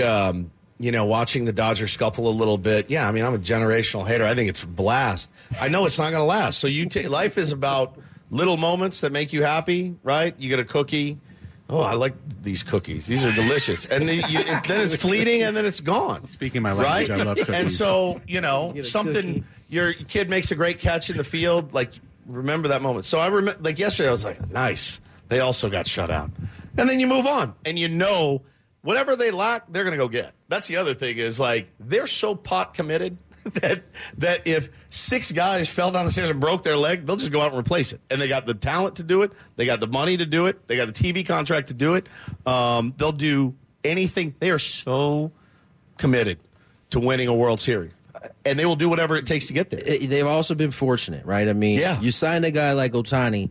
watching the Dodgers scuffle a little bit. Yeah, I mean, I'm a generational hater. I think it's a blast. I know it's not going to last. So life is about little moments that make you happy, right? You get a cookie. Oh, I like these cookies. These are delicious. And then it's fleeting, and then it's gone. Speaking my language, right? I love cookies. And so, something, your kid makes a great catch in the field, like, remember that moment. So I remember, like yesterday, I was like, nice. They also got shut out. And then you move on, and whatever they lack, they're going to go get. That's the other thing is, like, they're so pot committed that if 6 guys fell down the stairs and broke their leg, they'll just go out and replace it. And they got the talent to do it. They got the money to do it. They got the TV contract to do it. They'll do anything. They are so committed to winning a World Series. And they will do whatever it takes to get there. They've also been fortunate, right? I mean, you sign a guy like Ohtani,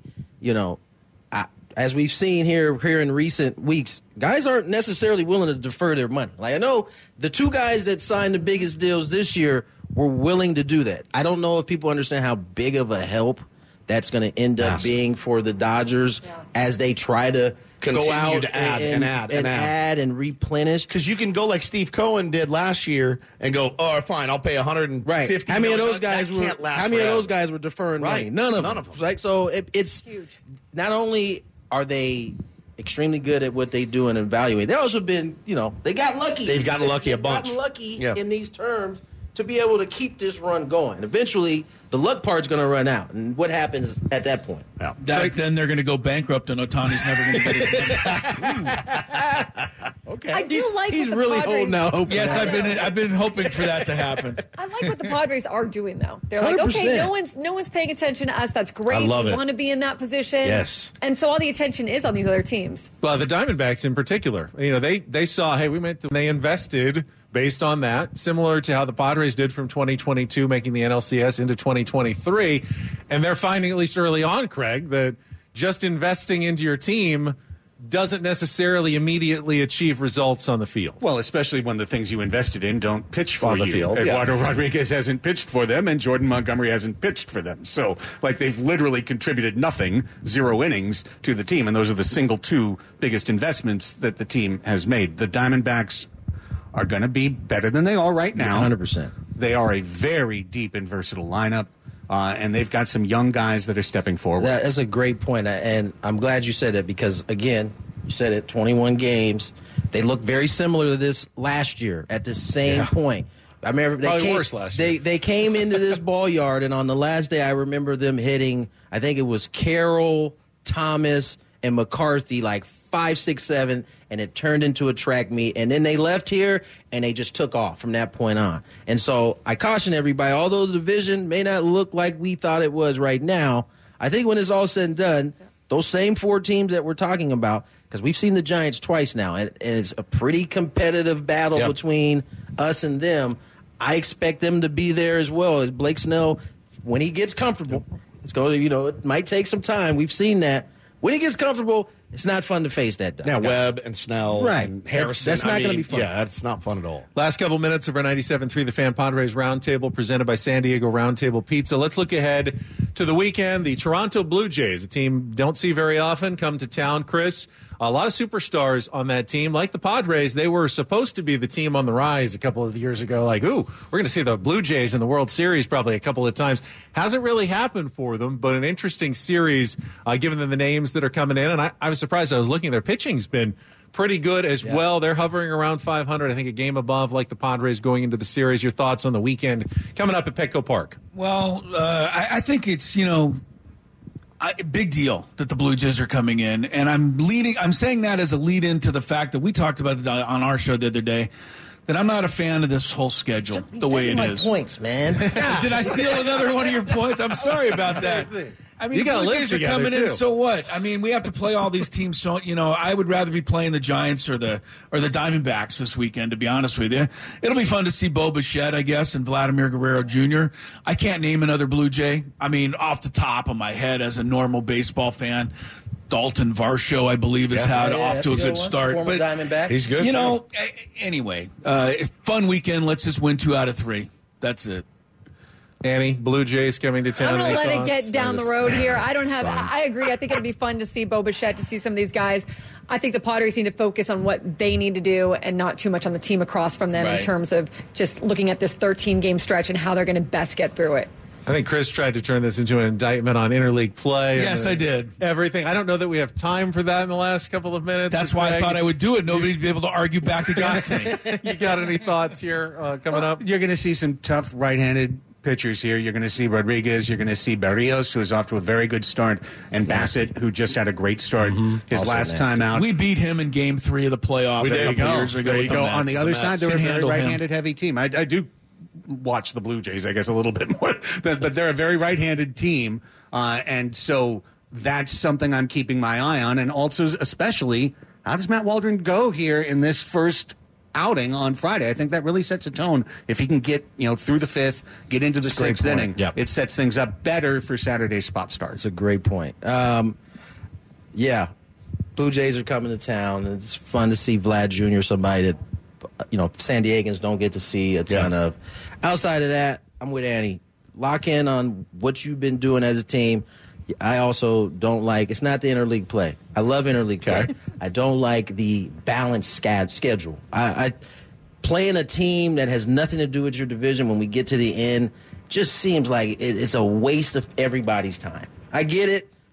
as we've seen here in recent weeks, guys aren't necessarily willing to defer their money. Like, I know the 2 guys that signed the biggest deals this year were willing to do that. I don't know if people understand how big of a help that's going to end up being for the Dodgers as they try to continue go out to add and replenish. Because you can go like Steve Cohen did last year and go, oh, fine, I'll pay $150 right. How many of those guys were deferring money? None of them. Like, so it's huge. Not only are they extremely good at what they do and evaluate? They also been, they got lucky. They've gotten lucky a bunch. Gotten lucky in these terms to be able to keep this run going. Eventually, the luck part's going to run out. And what happens at that point? Yeah. Then they're going to go bankrupt and Ohtani's never going to get his money. Okay. I do like he's what the really Padres, holding out hope. Yes, I've been hoping for that to happen. I like what the Padres are doing, though. They're like, 100%. okay, no one's paying attention to us. That's great. I love we it. want to be in that position. Yes. And so all the attention is on these other teams. Well, the Diamondbacks in particular, they saw, hey, they invested based on that, similar to how the Padres did from 2022, making the NLCS into 2023. And they're finding, at least early on, Craig, that just investing into your team doesn't necessarily immediately achieve results on the field. Well, especially when the things you invested in don't pitch for On the you. field, Eduardo Rodriguez hasn't pitched for them, and Jordan Montgomery hasn't pitched for them. So, they've literally contributed nothing, 0 innings, to the team, and those are the single 2 biggest investments that the team has made. The Diamondbacks are going to be better than they are right now. 100%. They are a very deep and versatile lineup. And they've got some young guys that are stepping forward. That's a great point, and I'm glad you said it because, again, you said it, 21 games. They look very similar to this last year at the same point. I remember worse last year. They came into this ball yard, and on the last day, I remember them hitting, I think it was Carroll, Thomas, and McCarthy, like 5, 6, 7, and it turned into a track meet. And then they left here, and they just took off from that point on. And so I caution everybody, although the division may not look like we thought it was right now, I think when it's all said and done, those same 4 teams that we're talking about, because we've seen the Giants twice now, and it's a pretty competitive battle between us and them. I expect them to be there as well. As Blake Snell, when he gets comfortable, it's going to, it might take some time. We've seen that. When he gets comfortable, it's not fun to face that. Yeah, Webb and Snell and Harrison. That's not going to be fun. Yeah, that's not fun at all. Last couple minutes of our 97.3 The Fan Padres Roundtable presented by San Diego Roundtable Pizza. Let's look ahead to the weekend. The Toronto Blue Jays, a team don't see very often, come to town. Chris, a lot of superstars on that team. Like the Padres, they were supposed to be the team on the rise a couple of years ago. Like, we're going to see the Blue Jays in the World Series probably a couple of times. Hasn't really happened for them, but an interesting series given them the names that are coming in. And I was surprised. I was looking, their pitching's been pretty good as well. They're hovering around 500, I think a game above like the Padres going into the series. Your thoughts on the weekend coming up at Petco Park? Well, I think it's, big deal that the Blue Jays are coming in, and I'm saying that as a lead in to the fact that we talked about it on our show the other day, that I'm not a fan of this whole schedule the way it is. Points, man. Did I steal another one of your points? I'm sorry about that. I mean, the Blue Jays are coming in, so what? I mean, we have to play all these teams. So, I would rather be playing the Giants or the Diamondbacks this weekend, to be honest with you. It'll be fun to see Bo Bichette, I guess, and Vladimir Guerrero Jr. I can't name another Blue Jay. I mean, off the top of my head, as a normal baseball fan, Dalton Varsho, I believe, has had off to a good start. Former Diamondback. He's good, anyway, fun weekend. Let's just win 2 out of 3. That's it. Annie, Blue Jays coming to town. I'm going to let it get down the road here. I agree. I think it'll be fun to see Bo Bichette, to see some of these guys. I think the Padres need to focus on what they need to do and not too much on the team across from them in terms of just looking at this 13-game stretch and how they're going to best get through it. I think Chris tried to turn this into an indictment on interleague play. Yes, I did. Everything. I don't know that we have time for that in the last couple of minutes. That's why I thought I would do it. Nobody'd be able to argue back against me. You got any thoughts here coming up? You're going to see some tough right-handed pitchers here. You're going to see Rodriguez. You're going to see Barrios, who is off to a very good start, and Bassett, who just had a great start his Also last nasty. time out. We beat him in Game 3 of the playoff a couple years ago. There you with the go. Mets. On the other side, they're a Can very handle him. right-handed heavy team. I do watch the Blue Jays, I guess, a little bit more, but they're a very right-handed team, and so that's something I'm keeping my eye on, and also especially, how does Matt Waldron go here in this first outing on Friday? I think that really sets a tone. If he can get through the 5th, get into the 6th inning, it sets things up better for Saturday's spot start. That's a great point. Yeah, Blue Jays are coming to town. It's fun to see Vlad Jr., somebody that San Diegans don't get to see a ton of. Outside of that, I'm with Annie. Lock in on what you've been doing as a team. I also don't like, it's not the interleague play. I love interleague play. I don't like the balanced schedule. I playing a team that has nothing to do with your division when we get to the end just seems like it's a waste of everybody's time. I get it.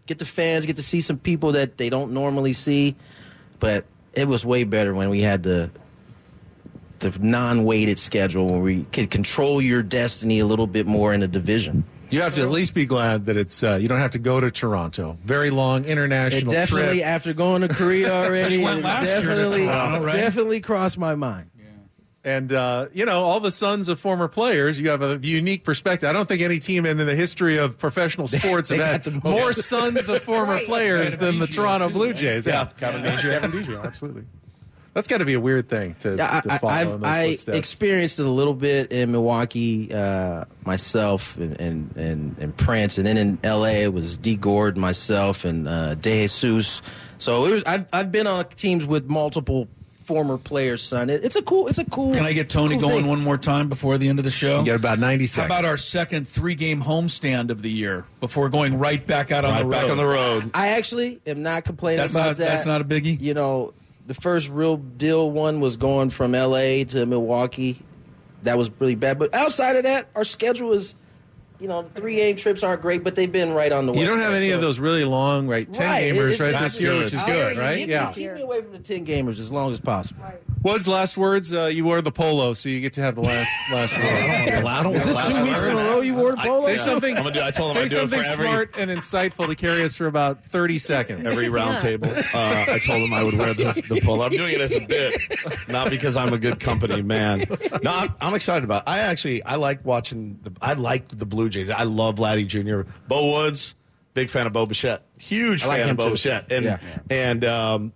get the fans, get to see some people that they don't normally see. But it was way better when we had the non-weighted schedule where we could control your destiny a little bit more in the division. You have to at least be glad that it's you don't have to go to Toronto. Very long international trip. Definitely, after going to Korea already, went last year to Toronto, right? Definitely crossed my mind. And, all the sons of former players, you have a unique perspective. I don't think any team in the history of professional sports have had more sons of former players than the Toronto Blue Jays. Yeah. Kevin DiGio, absolutely. That's got to be a weird thing to follow in those footsteps. I experienced it a little bit in Milwaukee myself and Prince, and then in L.A. it was D. Gordon, myself, and De Jesus. So I've been on teams with multiple former players, son. It's a cool. Can I get Tony going one more time before the end of the show? You get about 90 seconds. How about our second 3-game homestand of the year before going right back out on the road? Right back on the road. I actually am not complaining about that. That's not a biggie? The first real deal one was going from L.A. to Milwaukee. That was really bad. But outside of that, our schedule is, the 3-game trips aren't great, but they've been right on the West You don't have Coast, any of those really long, 10-gamers this year, which is good, right? Keep me away from the 10-gamers as long as possible. Right. Woods, last words. You wore the polo, so you get to have the last word. Is this 2 weeks in a row you wore the polo? Say something. I told him I'd do it for smart and insightful to carry us for about 30 seconds. Every round table. I told him I would wear the polo. I'm doing it as a bit, not because I'm a good company man. No, I'm excited about it. I like watching. I like the Blue Jays. I love Vladdy Jr. Bo Woods, big fan of Bo Bichette. Huge fan of Bo Bichette. And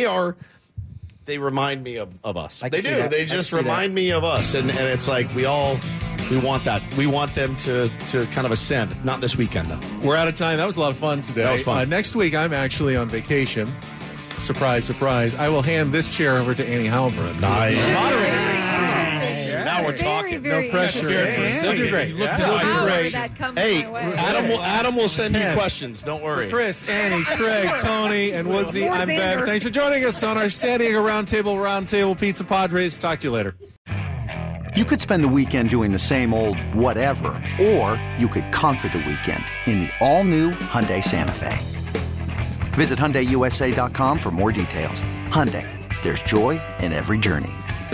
they remind me of us. They do. That. They just remind me of us. And it's like we want that. We want them to kind of ascend. Not this weekend, though. We're out of time. That was a lot of fun today. That was fun. Next week, I'm actually on vacation. Surprise, surprise. I will hand this chair over to Annie Halbert. Nice. Now we're talking. No pressure. You'll do great. Hey, Adam will send you questions. Don't worry. Chris, Annie, Craig, Tony, and Woodsy, I'm Ben. Thanks for joining us on our San Diego Roundtable Pizza Padres. Talk to you later. You could spend the weekend doing the same old whatever, or you could conquer the weekend in the all-new Hyundai Santa Fe. Visit HyundaiUSA.com for more details. Hyundai, there's joy in every journey.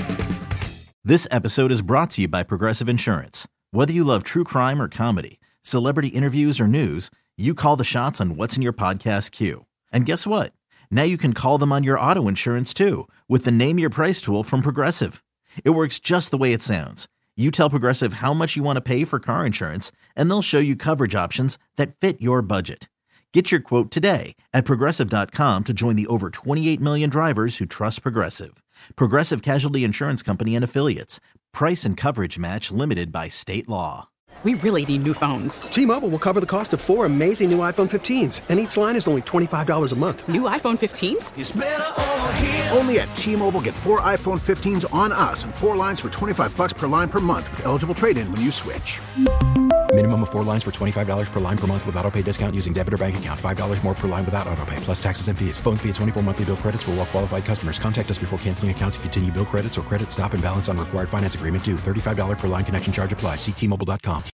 This episode is brought to you by Progressive Insurance. Whether you love true crime or comedy, celebrity interviews or news, you call the shots on what's in your podcast queue. And guess what? Now you can call them on your auto insurance too with the Name Your Price tool from Progressive. It works just the way it sounds. You tell Progressive how much you want to pay for car insurance, and they'll show you coverage options that fit your budget. Get your quote today at Progressive.com to join the over 28 million drivers who trust Progressive. Progressive Casualty Insurance Company and Affiliates. Price and coverage match limited by state law. We really need new phones. T-Mobile will cover the cost of 4 amazing new iPhone 15s, and each line is only $25 a month. New iPhone 15s? It's better over here. Only at T-Mobile, get 4 iPhone 15s on us and 4 lines for $25 per line per month with eligible trade-in when you switch. Minimum of 4 lines for $25 per line per month with autopay discount using debit or bank account. $5 more per line without autopay, plus taxes and fees. Phone fee at 24 monthly bill credits for well-qualified customers. Contact us before canceling account to continue bill credits or credit stop and balance on required finance agreement due. $35 per line connection charge applies. See T-Mobile.com.